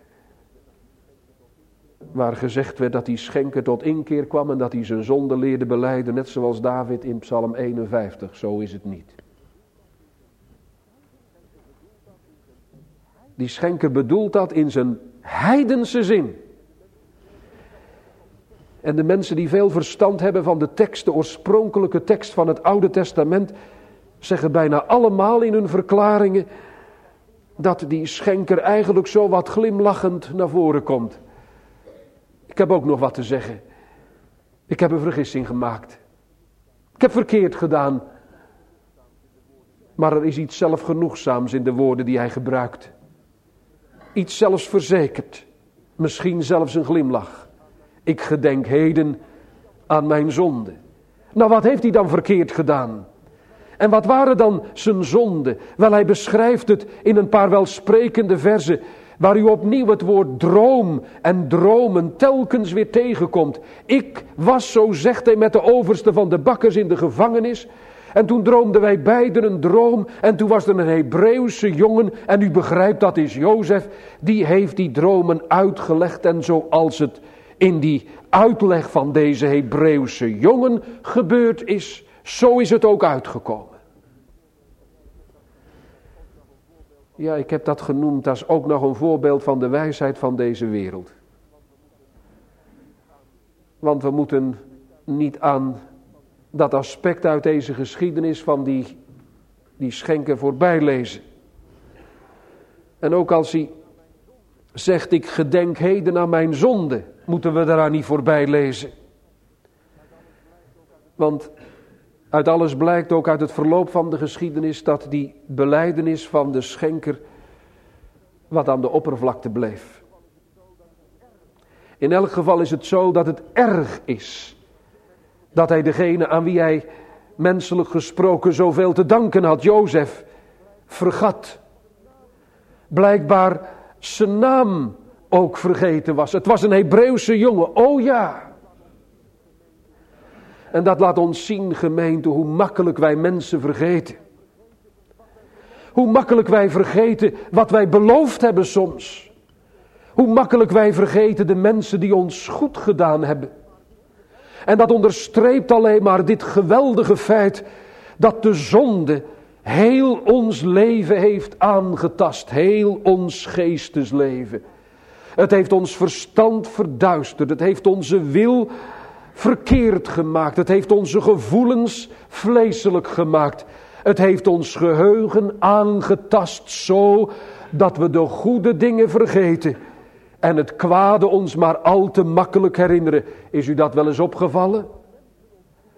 waar gezegd werd dat die schenker tot inkeer kwam en dat hij zijn zonde leerde belijden, net zoals David in Psalm 51. Zo is het niet. Die schenker bedoelt dat in zijn heidense zin. En de mensen die veel verstand hebben van de tekst, de oorspronkelijke tekst van het Oude Testament, zeggen bijna allemaal in hun verklaringen dat die schenker eigenlijk zo wat glimlachend naar voren komt. Ik heb ook nog wat te zeggen. Ik heb een vergissing gemaakt. Ik heb verkeerd gedaan. Maar er is iets zelfgenoegzaams in de woorden die hij gebruikt. Iets zelfverzekerd. Misschien zelfs een glimlach. Ik gedenk heden aan mijn zonde. Nou, wat heeft hij dan verkeerd gedaan? En wat waren dan zijn zonden? Wel, hij beschrijft het in een paar welsprekende verzen, waar u opnieuw het woord droom en dromen telkens weer tegenkomt. Ik was, zo zegt hij, met de overste van de bakkers in de gevangenis. En toen droomden wij beiden een droom. En toen was er een Hebreeuwse jongen. En u begrijpt, dat is Jozef. Die heeft die dromen uitgelegd. En zoals het in die uitleg van deze Hebreeuwse jongen gebeurd is, zo is het ook uitgekomen. Ja, ik heb dat genoemd als ook nog een voorbeeld van de wijsheid van deze wereld. Want we moeten niet aan dat aspect uit deze geschiedenis van die schenker voorbij lezen. En ook als hij zegt, ik gedenk heden aan mijn zonde, moeten we daaraan niet voorbij lezen. Want uit alles blijkt, ook uit het verloop van de geschiedenis, dat die belijdenis van de schenker wat aan de oppervlakte bleef. In elk geval is het zo dat het erg is dat hij degene aan wie hij menselijk gesproken zoveel te danken had, Jozef, vergat. Blijkbaar zijn naam ook vergeten was. Het was een Hebreeuwse jongen, oh ja. En dat laat ons zien, gemeente, hoe makkelijk wij mensen vergeten. Hoe makkelijk wij vergeten wat wij beloofd hebben soms. Hoe makkelijk wij vergeten de mensen die ons goed gedaan hebben. En dat onderstreept alleen maar dit geweldige feit dat de zonde heel ons leven heeft aangetast. Heel ons geestesleven. Het heeft ons verstand verduisterd. Het heeft onze wil verkeerd gemaakt. Het heeft onze gevoelens vleeselijk gemaakt. Het heeft ons geheugen aangetast zo dat we de goede dingen vergeten en het kwade ons maar al te makkelijk herinneren. Is u dat wel eens opgevallen?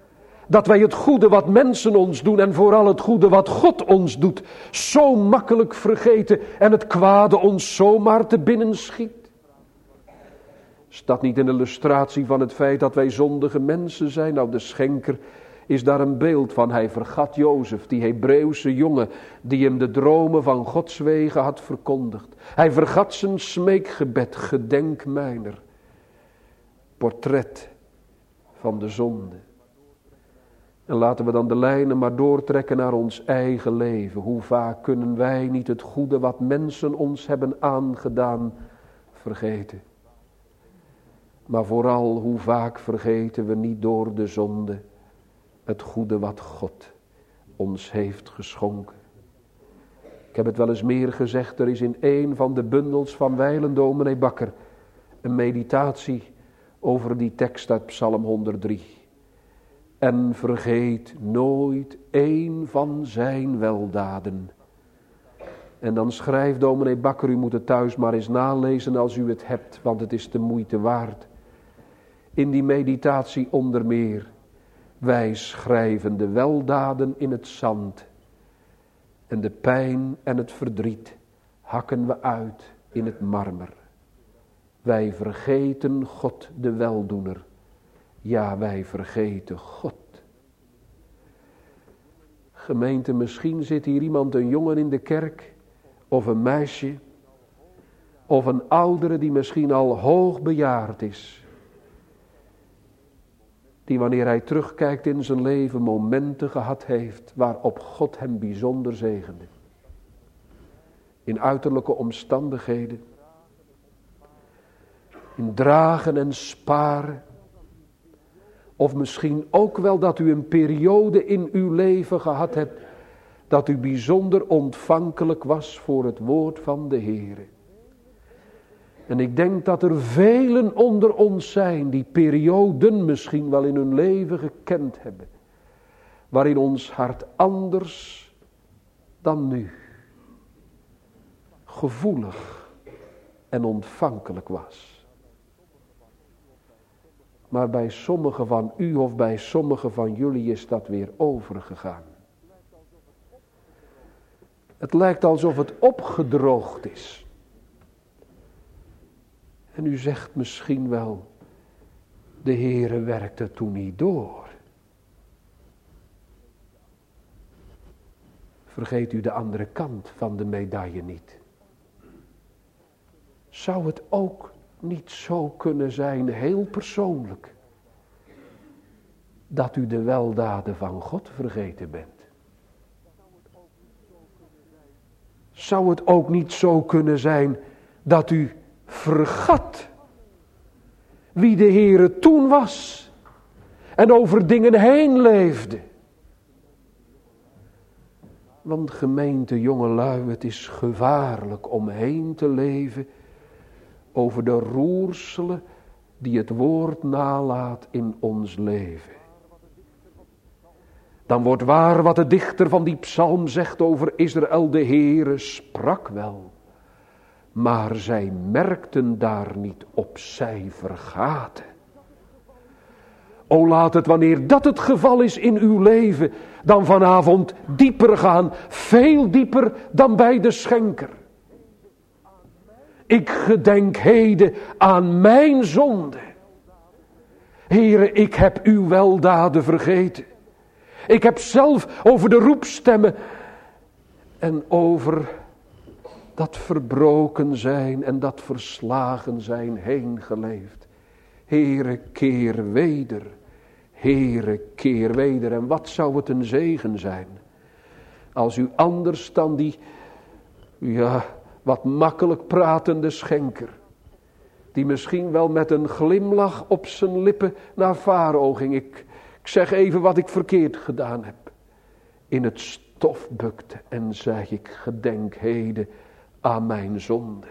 Dat wij het goede wat mensen ons doen en vooral het goede wat God ons doet, zo makkelijk vergeten en het kwade ons zomaar te binnen schiet. Is dat niet een illustratie van het feit dat wij zondige mensen zijn? Nou, de schenker is daar een beeld van. Hij vergat Jozef, die Hebreeuwse jongen die hem de dromen van Gods wegen had verkondigd. Hij vergat zijn smeekgebed, gedenk mijner. Portret van de zonde. En laten we dan de lijnen maar doortrekken naar ons eigen leven. Hoe vaak kunnen wij niet het goede wat mensen ons hebben aangedaan vergeten? Maar vooral hoe vaak vergeten we niet door de zonde het goede wat God ons heeft geschonken. Ik heb het wel eens meer gezegd, er is in een van de bundels van wijlen dominee Bakker een meditatie over die tekst uit Psalm 103. En vergeet nooit één van zijn weldaden. En dan schrijft dominee Bakker, u moet het thuis maar eens nalezen als u het hebt, want het is de moeite waard. In die meditatie onder meer, wij schrijven de weldaden in het zand. En de pijn en het verdriet hakken we uit in het marmer. Wij vergeten God de weldoener. Ja, wij vergeten God. Gemeente, misschien zit hier iemand, een jongen in de kerk, of een meisje, of een oudere die misschien al hoogbejaard is. Die wanneer hij terugkijkt in zijn leven momenten gehad heeft waarop God hem bijzonder zegende. In uiterlijke omstandigheden. In dragen en sparen. Of misschien ook wel dat u een periode in uw leven gehad hebt dat u bijzonder ontvankelijk was voor het woord van de Heere. En ik denk dat er velen onder ons zijn die perioden misschien wel in hun leven gekend hebben. Waarin ons hart anders dan nu gevoelig en ontvankelijk was. Maar bij sommigen van u of bij sommigen van jullie is dat weer overgegaan. Het lijkt alsof het opgedroogd is. En u zegt misschien wel, de Heere werkte toen niet door. Vergeet u de andere kant van de medaille niet. Zou het ook niet zo kunnen zijn, heel persoonlijk, dat u de weldaden van God vergeten bent? Zou het ook niet zo kunnen zijn dat u vergat wie de Heere toen was en over dingen heen leefde? Want gemeente, jongelui, het is gevaarlijk om heen te leven over de roerselen die het woord nalaat in ons leven. Dan wordt waar wat de dichter van die psalm zegt over Israël: de Heere sprak wel, maar zij merkten daar niet op, zij vergaten. O, laat het, wanneer dat het geval is in uw leven, dan vanavond dieper gaan, veel dieper dan bij de schenker. Ik gedenk heden aan mijn zonde. Heere, ik heb uw weldaden vergeten. Ik heb zelf over de roepstemmen en over dat verbroken zijn en dat verslagen zijn heen geleefd. Heere, keer weder. Heere, keer weder. En wat zou het een zegen zijn als u anders dan die, wat makkelijk pratende schenker, die misschien wel met een glimlach op zijn lippen naar Farao ging. Ik zeg even wat ik verkeerd gedaan heb. In het stof bukte en zei: ik gedenk heden aan mijn zonde.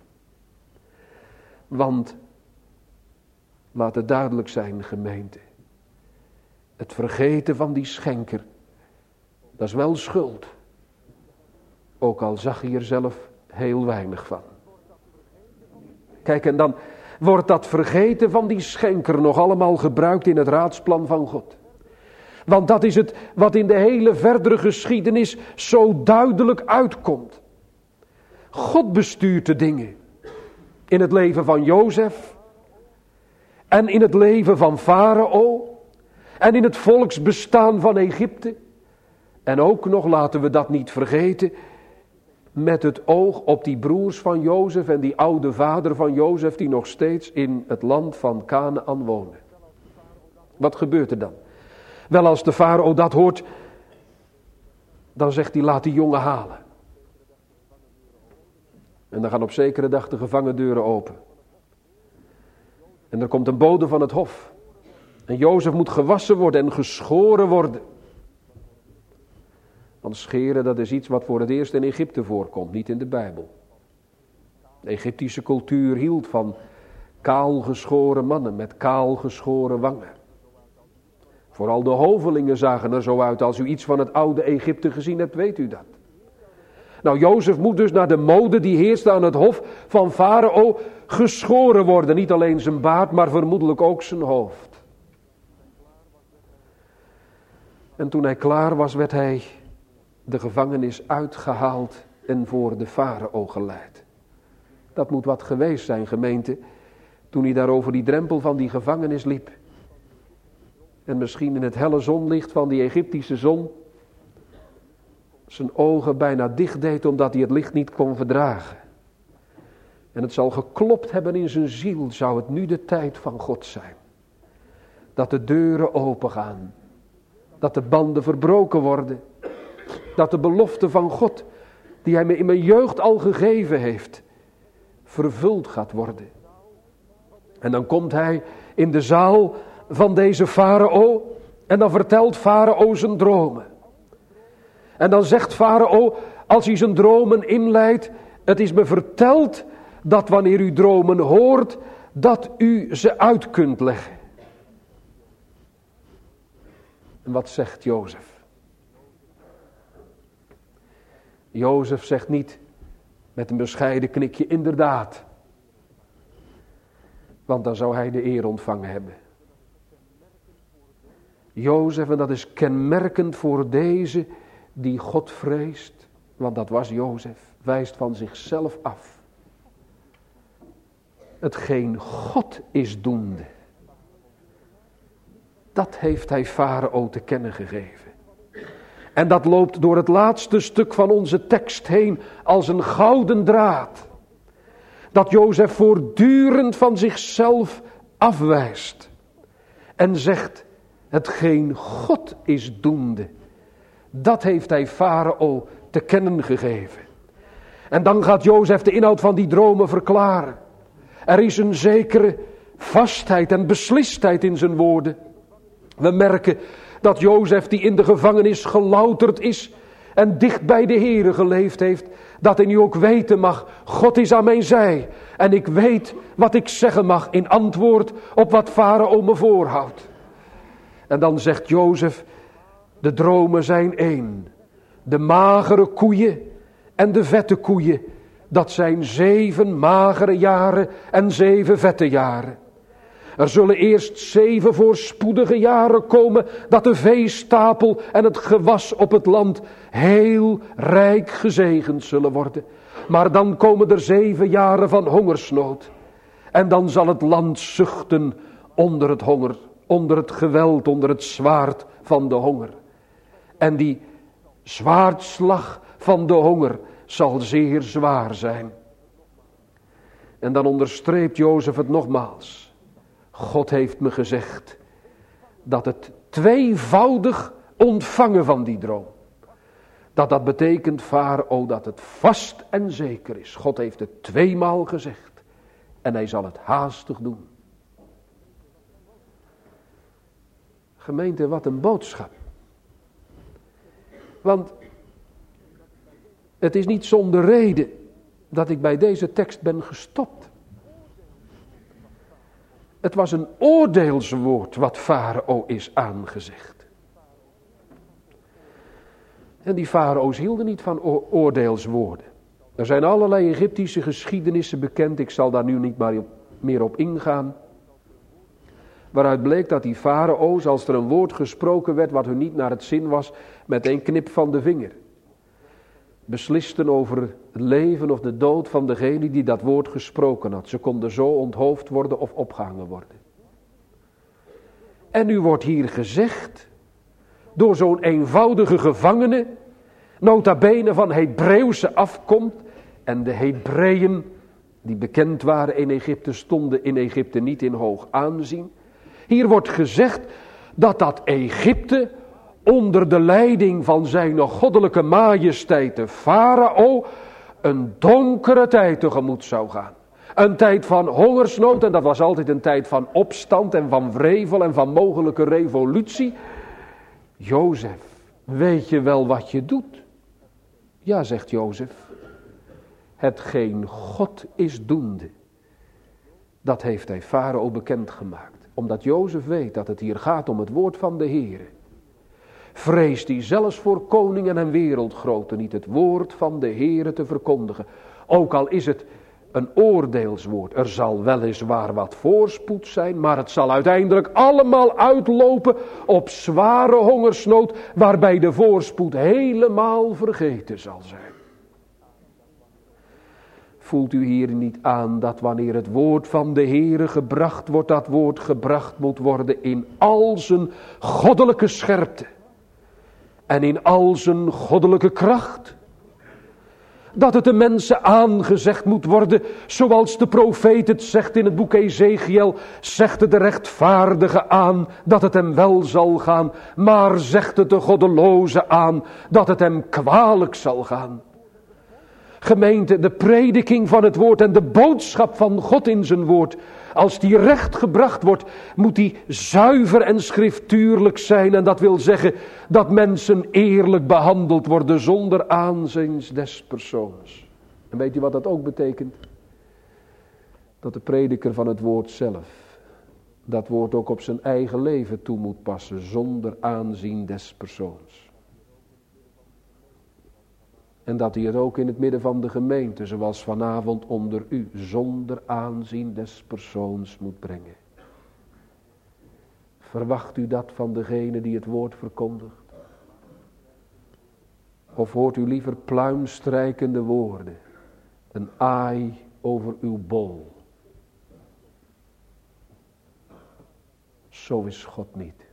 Want, laat het duidelijk zijn, gemeente, het vergeten van die schenker, dat is wel schuld. Ook al zag hij er zelf heel weinig van. Kijk, en dan wordt dat vergeten van die schenker nog allemaal gebruikt in het raadsplan van God. Want dat is het wat in de hele verdere geschiedenis zo duidelijk uitkomt. God bestuurt de dingen. In het leven van Jozef. En in het leven van Farao. En in het volksbestaan van Egypte. En ook nog, laten we dat niet vergeten, met het oog op die broers van Jozef en die oude vader van Jozef die nog steeds in het land van Kanaan wonen. Wat gebeurt er dan? Wel, als de farao dat hoort, dan zegt hij: laat die jongen halen. En dan gaan op zekere dag de gevangendeuren open. En er komt een bode van het hof. En Jozef moet gewassen worden en geschoren worden. Want scheren, dat is iets wat voor het eerst in Egypte voorkomt, niet in de Bijbel. De Egyptische cultuur hield van kaalgeschoren mannen met kaalgeschoren wangen. Vooral de hovelingen zagen er zo uit. Als u iets van het oude Egypte gezien hebt, weet u dat. Nou, Jozef moet dus naar de mode die heerste aan het hof van Farao geschoren worden. Niet alleen zijn baard, maar vermoedelijk ook zijn hoofd. En toen hij klaar was, werd hij de gevangenis uitgehaald en voor de farao geleid. Dat moet wat geweest zijn, gemeente, toen hij daar over die drempel van die gevangenis liep. En misschien in het helle zonlicht van die Egyptische zon zijn ogen bijna dicht deed omdat hij het licht niet kon verdragen. En het zal geklopt hebben in zijn ziel, zou het nu de tijd van God zijn. Dat de deuren opengaan, dat de banden verbroken worden, dat de belofte van God, die hij me in mijn jeugd al gegeven heeft, vervuld gaat worden. En dan komt hij in de zaal van deze farao en dan vertelt farao zijn dromen. En dan zegt farao, als hij zijn dromen inleidt: het is me verteld dat wanneer u dromen hoort, dat u ze uit kunt leggen. En wat zegt Jozef? Jozef zegt niet met een bescheiden knikje inderdaad. Want dan zou hij de eer ontvangen hebben. Jozef, en dat is kenmerkend voor deze die God vreest, want dat was Jozef, wijst van zichzelf af. Hetgeen God is doende, dat heeft hij farao te kennen gegeven. En dat loopt door het laatste stuk van onze tekst heen als een gouden draad. Dat Jozef voortdurend van zichzelf afwijst. En zegt: hetgeen God is doende, dat heeft hij farao te kennen gegeven. En dan gaat Jozef de inhoud van die dromen verklaren. Er is een zekere vastheid en beslistheid in zijn woorden. We merken dat Jozef, die in de gevangenis gelouterd is en dicht bij de Here geleefd heeft, dat hij nu ook weten mag: God is aan mijn zij. En ik weet wat ik zeggen mag in antwoord op wat farao me voorhoudt. En dan zegt Jozef: de dromen zijn één. De magere koeien en de vette koeien, dat zijn 7 magere jaren en 7 vette jaren. Er zullen eerst 7 voorspoedige jaren komen, dat de veestapel en het gewas op het land heel rijk gezegend zullen worden. Maar dan komen er 7 jaren van hongersnood. En dan zal het land zuchten onder het honger, onder het geweld, onder het zwaard van de honger. En die zwaardslag van de honger zal zeer zwaar zijn. En dan onderstreept Jozef het nogmaals. God heeft me gezegd dat het tweevoudig ontvangen van die droom, dat betekent, farao, dat het vast en zeker is. God heeft het 2 maal gezegd en hij zal het haastig doen. Gemeente, wat een boodschap. Want het is niet zonder reden dat ik bij deze tekst ben gestopt. Het was een oordeelswoord wat farao is aangezegd. En die farao's hielden niet van oordeelswoorden. Er zijn allerlei Egyptische geschiedenissen bekend, ik zal daar nu niet meer op ingaan. Waaruit bleek dat die farao's, als er een woord gesproken werd wat hun niet naar het zin was, met een knip van de vinger beslisten over het leven of de dood van degene die dat woord gesproken had. Ze konden zo onthoofd worden of opgehangen worden. En nu wordt hier gezegd, door zo'n eenvoudige gevangene, nota bene van Hebreeuwse afkomst, en de Hebreeën die bekend waren in Egypte, stonden in Egypte niet in hoog aanzien. Hier wordt gezegd dat Egypte onder de leiding van zijn goddelijke majesteit de farao een donkere tijd tegemoet zou gaan. Een tijd van hongersnood, en dat was altijd een tijd van opstand en van wrevel en van mogelijke revolutie. Jozef, weet je wel wat je doet? Ja, zegt Jozef, hetgeen God is doende, dat heeft hij farao bekendgemaakt. Omdat Jozef weet dat het hier gaat om het woord van de Heere, vreest hij zelfs voor koningen en wereldgroten niet het woord van de Heere te verkondigen. Ook al is het een oordeelswoord. Er zal weliswaar wat voorspoed zijn, maar het zal uiteindelijk allemaal uitlopen op zware hongersnood, waarbij de voorspoed helemaal vergeten zal zijn. Voelt u hier niet aan dat wanneer het woord van de Heere gebracht wordt, dat woord gebracht moet worden in al zijn goddelijke scherpte en in al zijn goddelijke kracht? Dat het de mensen aangezegd moet worden, zoals de profeet het zegt in het boek Ezekiel, zegt het de rechtvaardige aan dat het hem wel zal gaan, maar zegt het de goddeloze aan dat het hem kwalijk zal gaan. Gemeente, de prediking van het woord en de boodschap van God in zijn woord, als die recht gebracht wordt, moet die zuiver en schriftuurlijk zijn. En dat wil zeggen dat mensen eerlijk behandeld worden zonder aanzien des persoons. En weet u wat dat ook betekent? Dat de prediker van het woord zelf dat woord ook op zijn eigen leven toe moet passen, zonder aanzien des persoons. En dat hij het ook in het midden van de gemeente, zoals vanavond onder u, zonder aanzien des persoons moet brengen. Verwacht u dat van degene die het woord verkondigt? Of hoort u liever pluimstrijkende woorden, een aai over uw bol? Zo is God niet.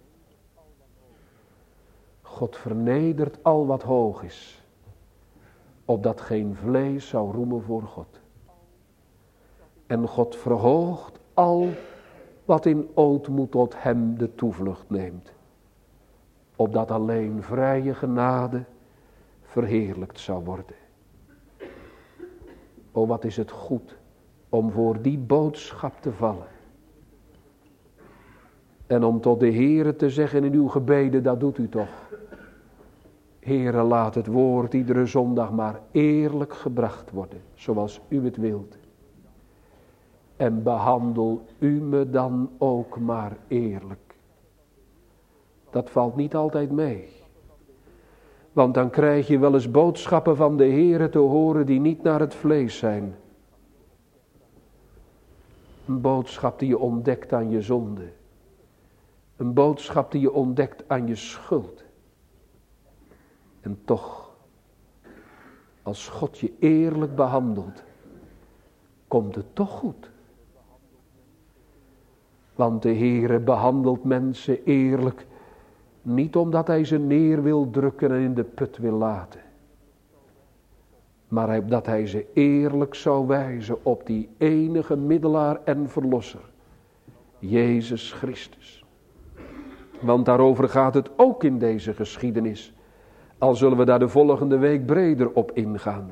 God vernedert al wat hoog is, opdat geen vlees zou roemen voor God. En God verhoogt al wat in ootmoed tot hem de toevlucht neemt, opdat alleen vrije genade verheerlijkt zou worden. O, wat is het goed om voor die boodschap te vallen. En om tot de Heere te zeggen in uw gebeden, dat doet u toch. Heere, laat het woord iedere zondag maar eerlijk gebracht worden, zoals u het wilt. En behandel u me dan ook maar eerlijk. Dat valt niet altijd mee. Want dan krijg je wel eens boodschappen van de Heere te horen die niet naar het vlees zijn. Een boodschap die je ontdekt aan je zonde. Een boodschap die je ontdekt aan je schuld. En toch, als God je eerlijk behandelt, komt het toch goed. Want de Heere behandelt mensen eerlijk, niet omdat hij ze neer wil drukken en in de put wil laten. Maar dat hij ze eerlijk zou wijzen op die enige middelaar en verlosser, Jezus Christus. Want daarover gaat het ook in deze geschiedenis. Al zullen we daar de volgende week breder op ingaan.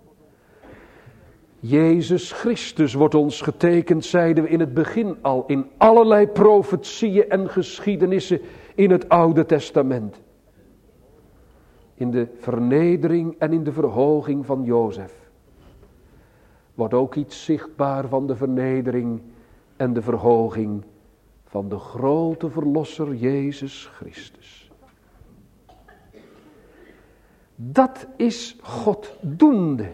Jezus Christus wordt ons getekend, zeiden we in het begin al, in allerlei profetieën en geschiedenissen in het Oude Testament. In de vernedering en in de verhoging van Jozef wordt ook iets zichtbaar van de vernedering en de verhoging van de grote verlosser Jezus Christus. Dat is God doende.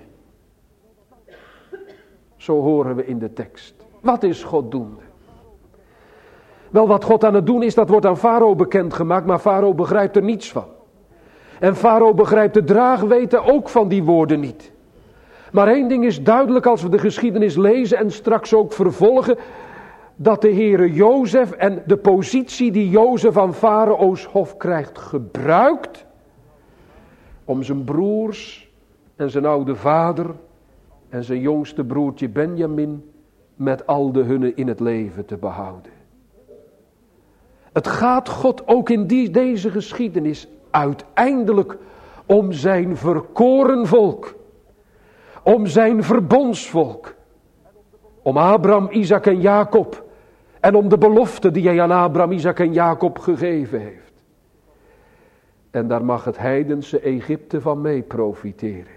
Zo horen we in de tekst. Wat is God doende? Wel, wat God aan het doen is, dat wordt aan Farao bekendgemaakt, maar Farao begrijpt er niets van. En Farao begrijpt de draagweten ook van die woorden niet. Maar één ding is duidelijk als we de geschiedenis lezen en straks ook vervolgen, dat de Heere Jozef en de positie die Jozef aan Farao's hof krijgt gebruikt om zijn broers en zijn oude vader en zijn jongste broertje Benjamin met al de hunne in het leven te behouden. Het gaat God ook in deze geschiedenis uiteindelijk om zijn verkoren volk, om zijn verbondsvolk, om Abraham, Isaac en Jacob en om de belofte die hij aan Abraham, Isaac en Jacob gegeven heeft. En daar mag het heidense Egypte van mee profiteren.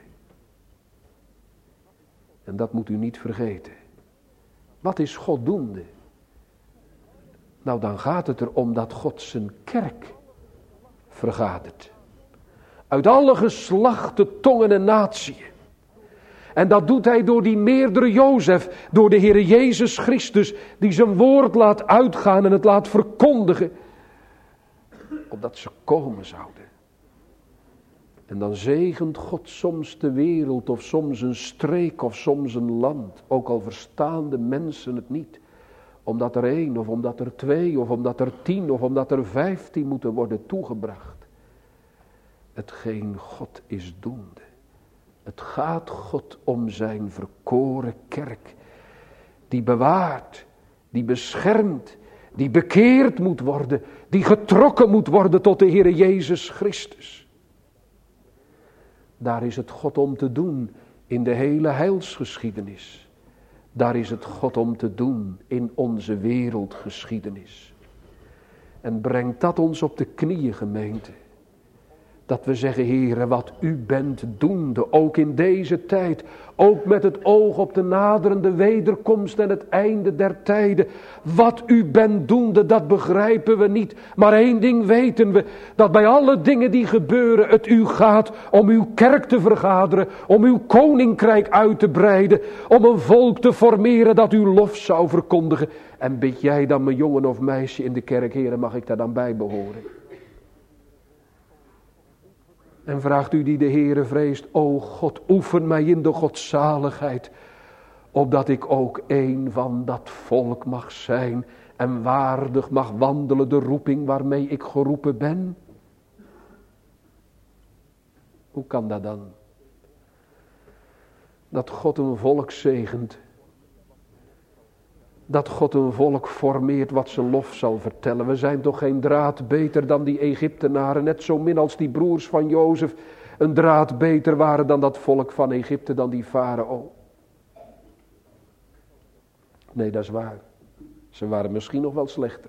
En dat moet u niet vergeten. Wat is God doende? Nou, dan gaat het erom dat God zijn kerk vergadert. Uit alle geslachten, tongen en natieën. En dat doet hij door die meerdere Jozef, door de Heere Jezus Christus, die zijn woord laat uitgaan en het laat verkondigen, opdat ze komen zouden. En dan zegent God soms de wereld, of soms een streek, of soms een land, ook al verstaan de mensen het niet. Omdat er 1, of omdat er 2, of omdat er 10, of omdat er 15 moeten worden toegebracht. Hetgeen God is doende. Het gaat God om zijn verkoren kerk, die bewaart, die beschermt, die bekeerd moet worden, die getrokken moet worden tot de Heere Jezus Christus. Daar is het God om te doen in de hele heilsgeschiedenis. Daar is het God om te doen in onze wereldgeschiedenis. En brengt dat ons op de knieën, gemeente. Dat we zeggen, Heere, wat u bent doende, ook in deze tijd. Ook met het oog op de naderende wederkomst en het einde der tijden. Wat u bent doende, dat begrijpen we niet. Maar één ding weten we, dat bij alle dingen die gebeuren, het u gaat om uw kerk te vergaderen. Om uw koninkrijk uit te breiden. Om een volk te formeren dat uw lof zou verkondigen. En bid jij dan mijn jongen of meisje in de kerk, Heere, mag ik daar dan bij behoren? En vraagt u die de Heere vreest, o God, oefen mij in de godzaligheid, opdat ik ook een van dat volk mag zijn en waardig mag wandelen de roeping waarmee ik geroepen ben. Hoe kan dat dan? Dat God een volk zegent. Dat God een volk formeert wat zijn lof zal vertellen. We zijn toch geen draad beter dan die Egyptenaren. Net zo min als die broers van Jozef een draad beter waren dan dat volk van Egypte, dan die Farao. Nee, dat is waar. Ze waren misschien nog wel slechter.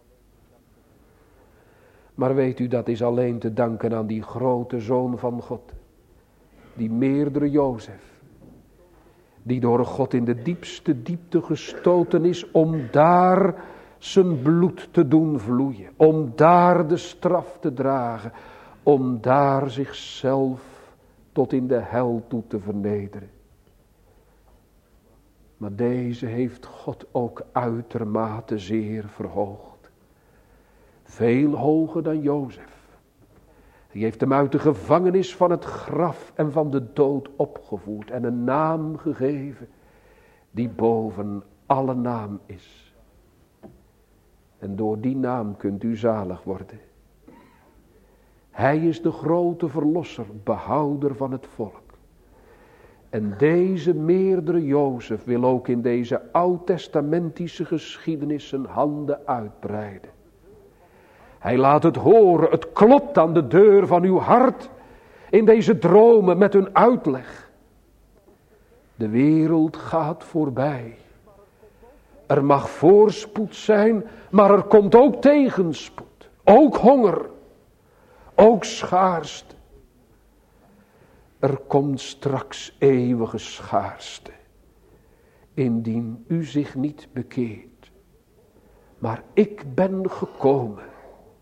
Maar weet u, dat is alleen te danken aan die grote Zoon van God. Die meerdere Jozef. Die door God in de diepste diepte gestoten is om daar zijn bloed te doen vloeien. Om daar de straf te dragen. Om daar zichzelf tot in de hel toe te vernederen. Maar deze heeft God ook uitermate zeer verhoogd. Veel hoger dan Jozef. Hij heeft hem uit de gevangenis van het graf en van de dood opgevoerd en een naam gegeven die boven alle naam is. En door die naam kunt u zalig worden. Hij is de grote verlosser, behouder van het volk. En deze meerdere Jozef wil ook in deze oud-testamentische geschiedenis zijn handen uitbreiden. Hij laat het horen, het klopt aan de deur van uw hart in deze dromen met hun uitleg. De wereld gaat voorbij. Er mag voorspoed zijn, maar er komt ook tegenspoed. Ook honger, ook schaarste. Er komt straks eeuwige schaarste, indien u zich niet bekeert. Maar ik ben gekomen.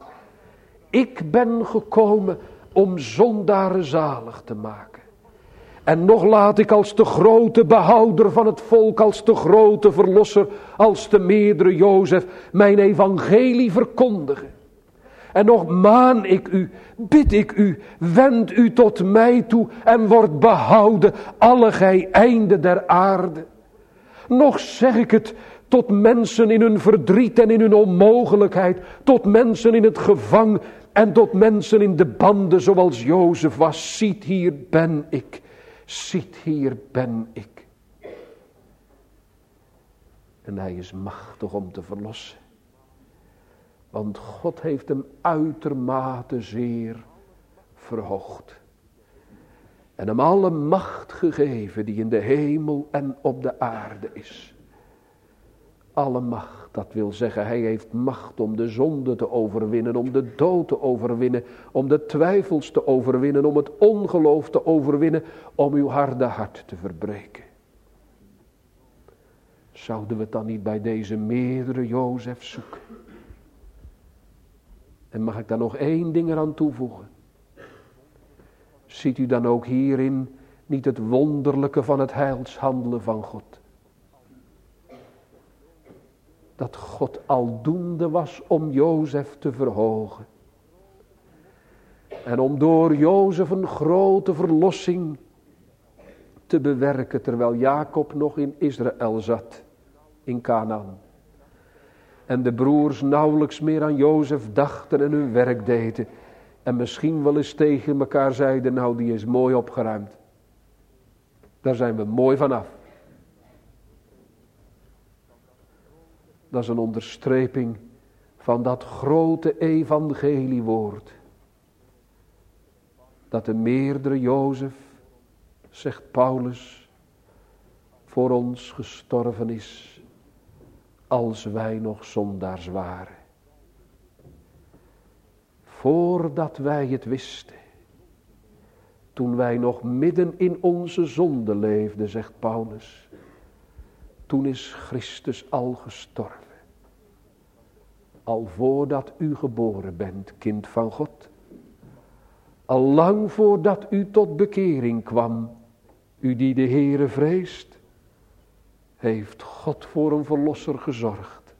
Ik ben gekomen om zondaren zalig te maken. En nog laat ik als de grote behouder van het volk, als de grote verlosser, als de meerdere Jozef, mijn evangelie verkondigen. En nog maan ik u, bid ik u, wend u tot mij toe en word behouden, alle gij einden der aarde. Nog zeg ik het tot mensen in hun verdriet en in hun onmogelijkheid, tot mensen in het gevang en tot mensen in de banden zoals Jozef was. Ziet, hier ben ik, ziet, hier ben ik. En hij is machtig om te verlossen. Want God heeft hem uitermate zeer verhoogd. En hem alle macht gegeven die in de hemel en op de aarde is. Alle macht, dat wil zeggen, hij heeft macht om de zonde te overwinnen, om de dood te overwinnen, om de twijfels te overwinnen, om het ongeloof te overwinnen, om uw harde hart te verbreken. Zouden we het dan niet bij deze meerdere Jozef zoeken? En mag ik daar nog één ding eraan toevoegen? Ziet u dan ook hierin niet het wonderlijke van het heilshandelen van God? Dat God aldoende was om Jozef te verhogen. En om door Jozef een grote verlossing te bewerken, terwijl Jacob nog in Israël zat, in Kanaan. En de broers nauwelijks meer aan Jozef dachten en hun werk deden. En misschien wel eens tegen elkaar zeiden, nou die is mooi opgeruimd. Daar zijn we mooi vanaf. Dat is een onderstreping van dat grote evangeliewoord. Dat de meerdere Jozef, zegt Paulus, voor ons gestorven is. Als wij nog zondaars waren. Voordat wij het wisten. Toen wij nog midden in onze zonde leefden, zegt Paulus. Toen is Christus al gestorven. Al voordat u geboren bent, kind van God. Al lang voordat u tot bekering kwam. U die de Heere vreest. Heeft God voor een verlosser gezorgd.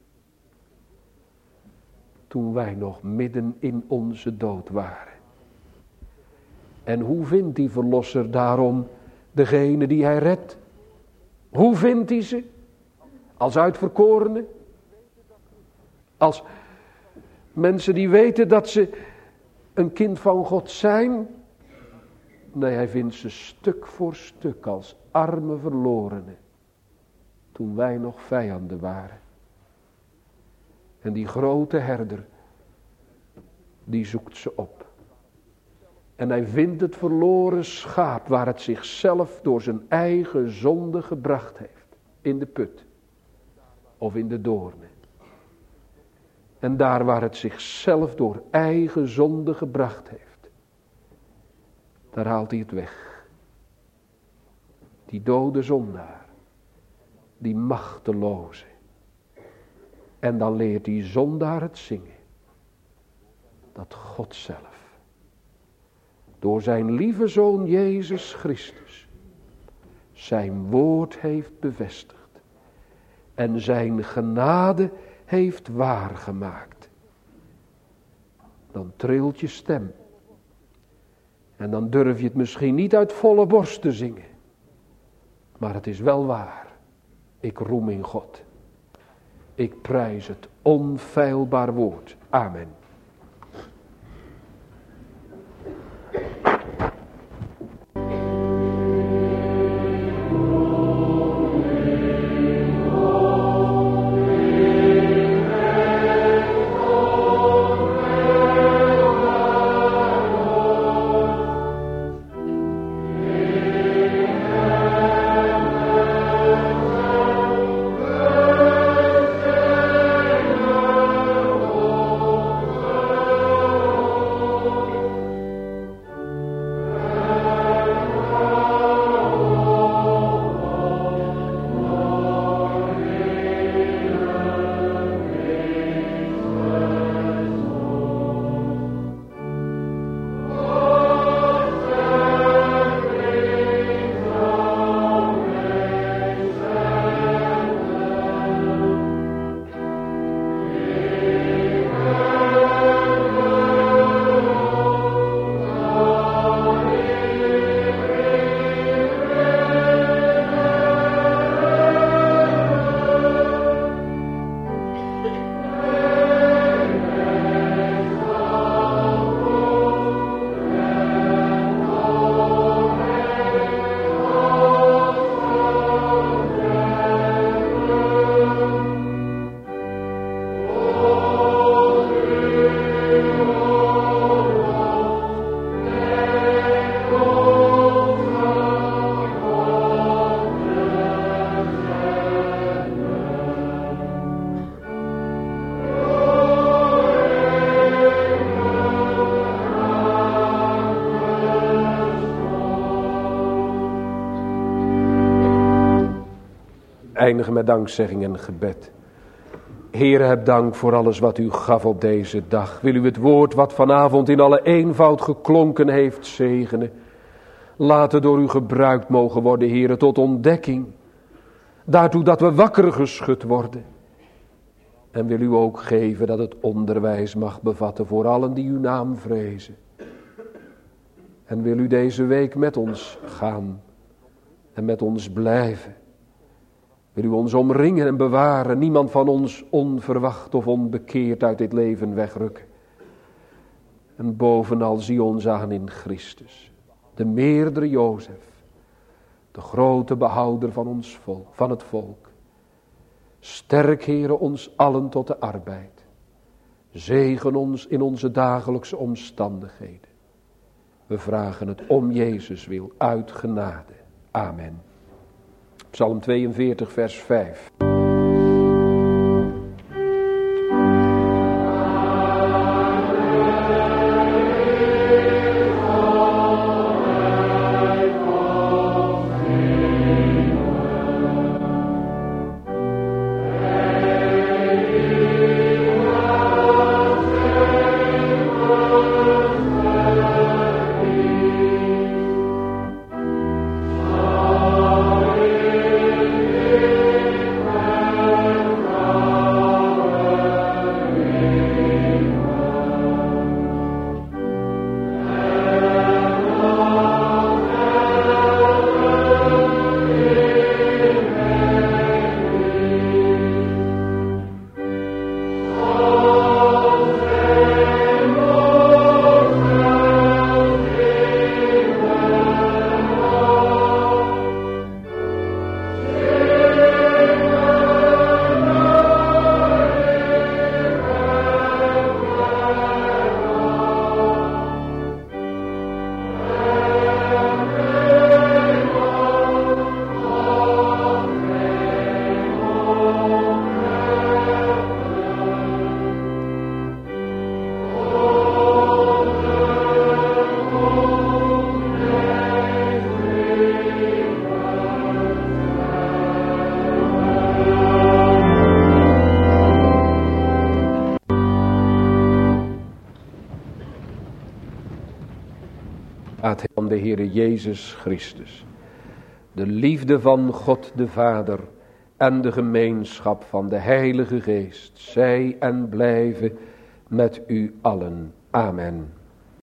Toen wij nog midden in onze dood waren. En hoe vindt die verlosser daarom degene die hij redt? Hoe vindt hij ze? Als uitverkorenen? Als mensen die weten dat ze een kind van God zijn? Nee, hij vindt ze stuk voor stuk als arme verlorenen. Toen wij nog vijanden waren. En die grote herder, die zoekt ze op. En hij vindt het verloren schaap waar het zichzelf door zijn eigen zonde gebracht heeft. In de put. Of in de doornen. En daar waar het zichzelf door eigen zonde gebracht heeft. Daar haalt hij het weg. Die dode zondaar. Die machteloze. En dan leert die zondaar het zingen. Dat God zelf. Door zijn lieve zoon Jezus Christus. Zijn woord heeft bevestigd. En zijn genade heeft waargemaakt. Dan trilt je stem. En dan durf je het misschien niet uit volle borst te zingen. Maar het is wel waar. Ik roem in God. Ik prijs het onfeilbaar woord. Amen. eindigen met dankzegging en gebed. Heere, heb dank voor alles wat u gaf op deze dag. Wil u het woord wat vanavond in alle eenvoud geklonken heeft zegenen. Laat het door u gebruikt mogen worden, Heere, tot ontdekking. Daartoe dat we wakker geschud worden. En wil u ook geven dat het onderwijs mag bevatten voor allen die uw naam vrezen. En wil u deze week met ons gaan en met ons blijven. Wil u ons omringen en bewaren, niemand van ons onverwacht of onbekeerd uit dit leven wegrukken. En bovenal zie ons aan in Christus, de meerdere Jozef, de grote behouder van ons volk, van het volk. Sterk, Heere, ons allen tot de arbeid. Zegen ons in onze dagelijkse omstandigheden. We vragen het om Jezus wil, uit genade. Amen. Psalm 42, vers 5. Van de Heere Jezus Christus, de liefde van God de Vader en de gemeenschap van de Heilige Geest, zij en blijven met u allen. Amen.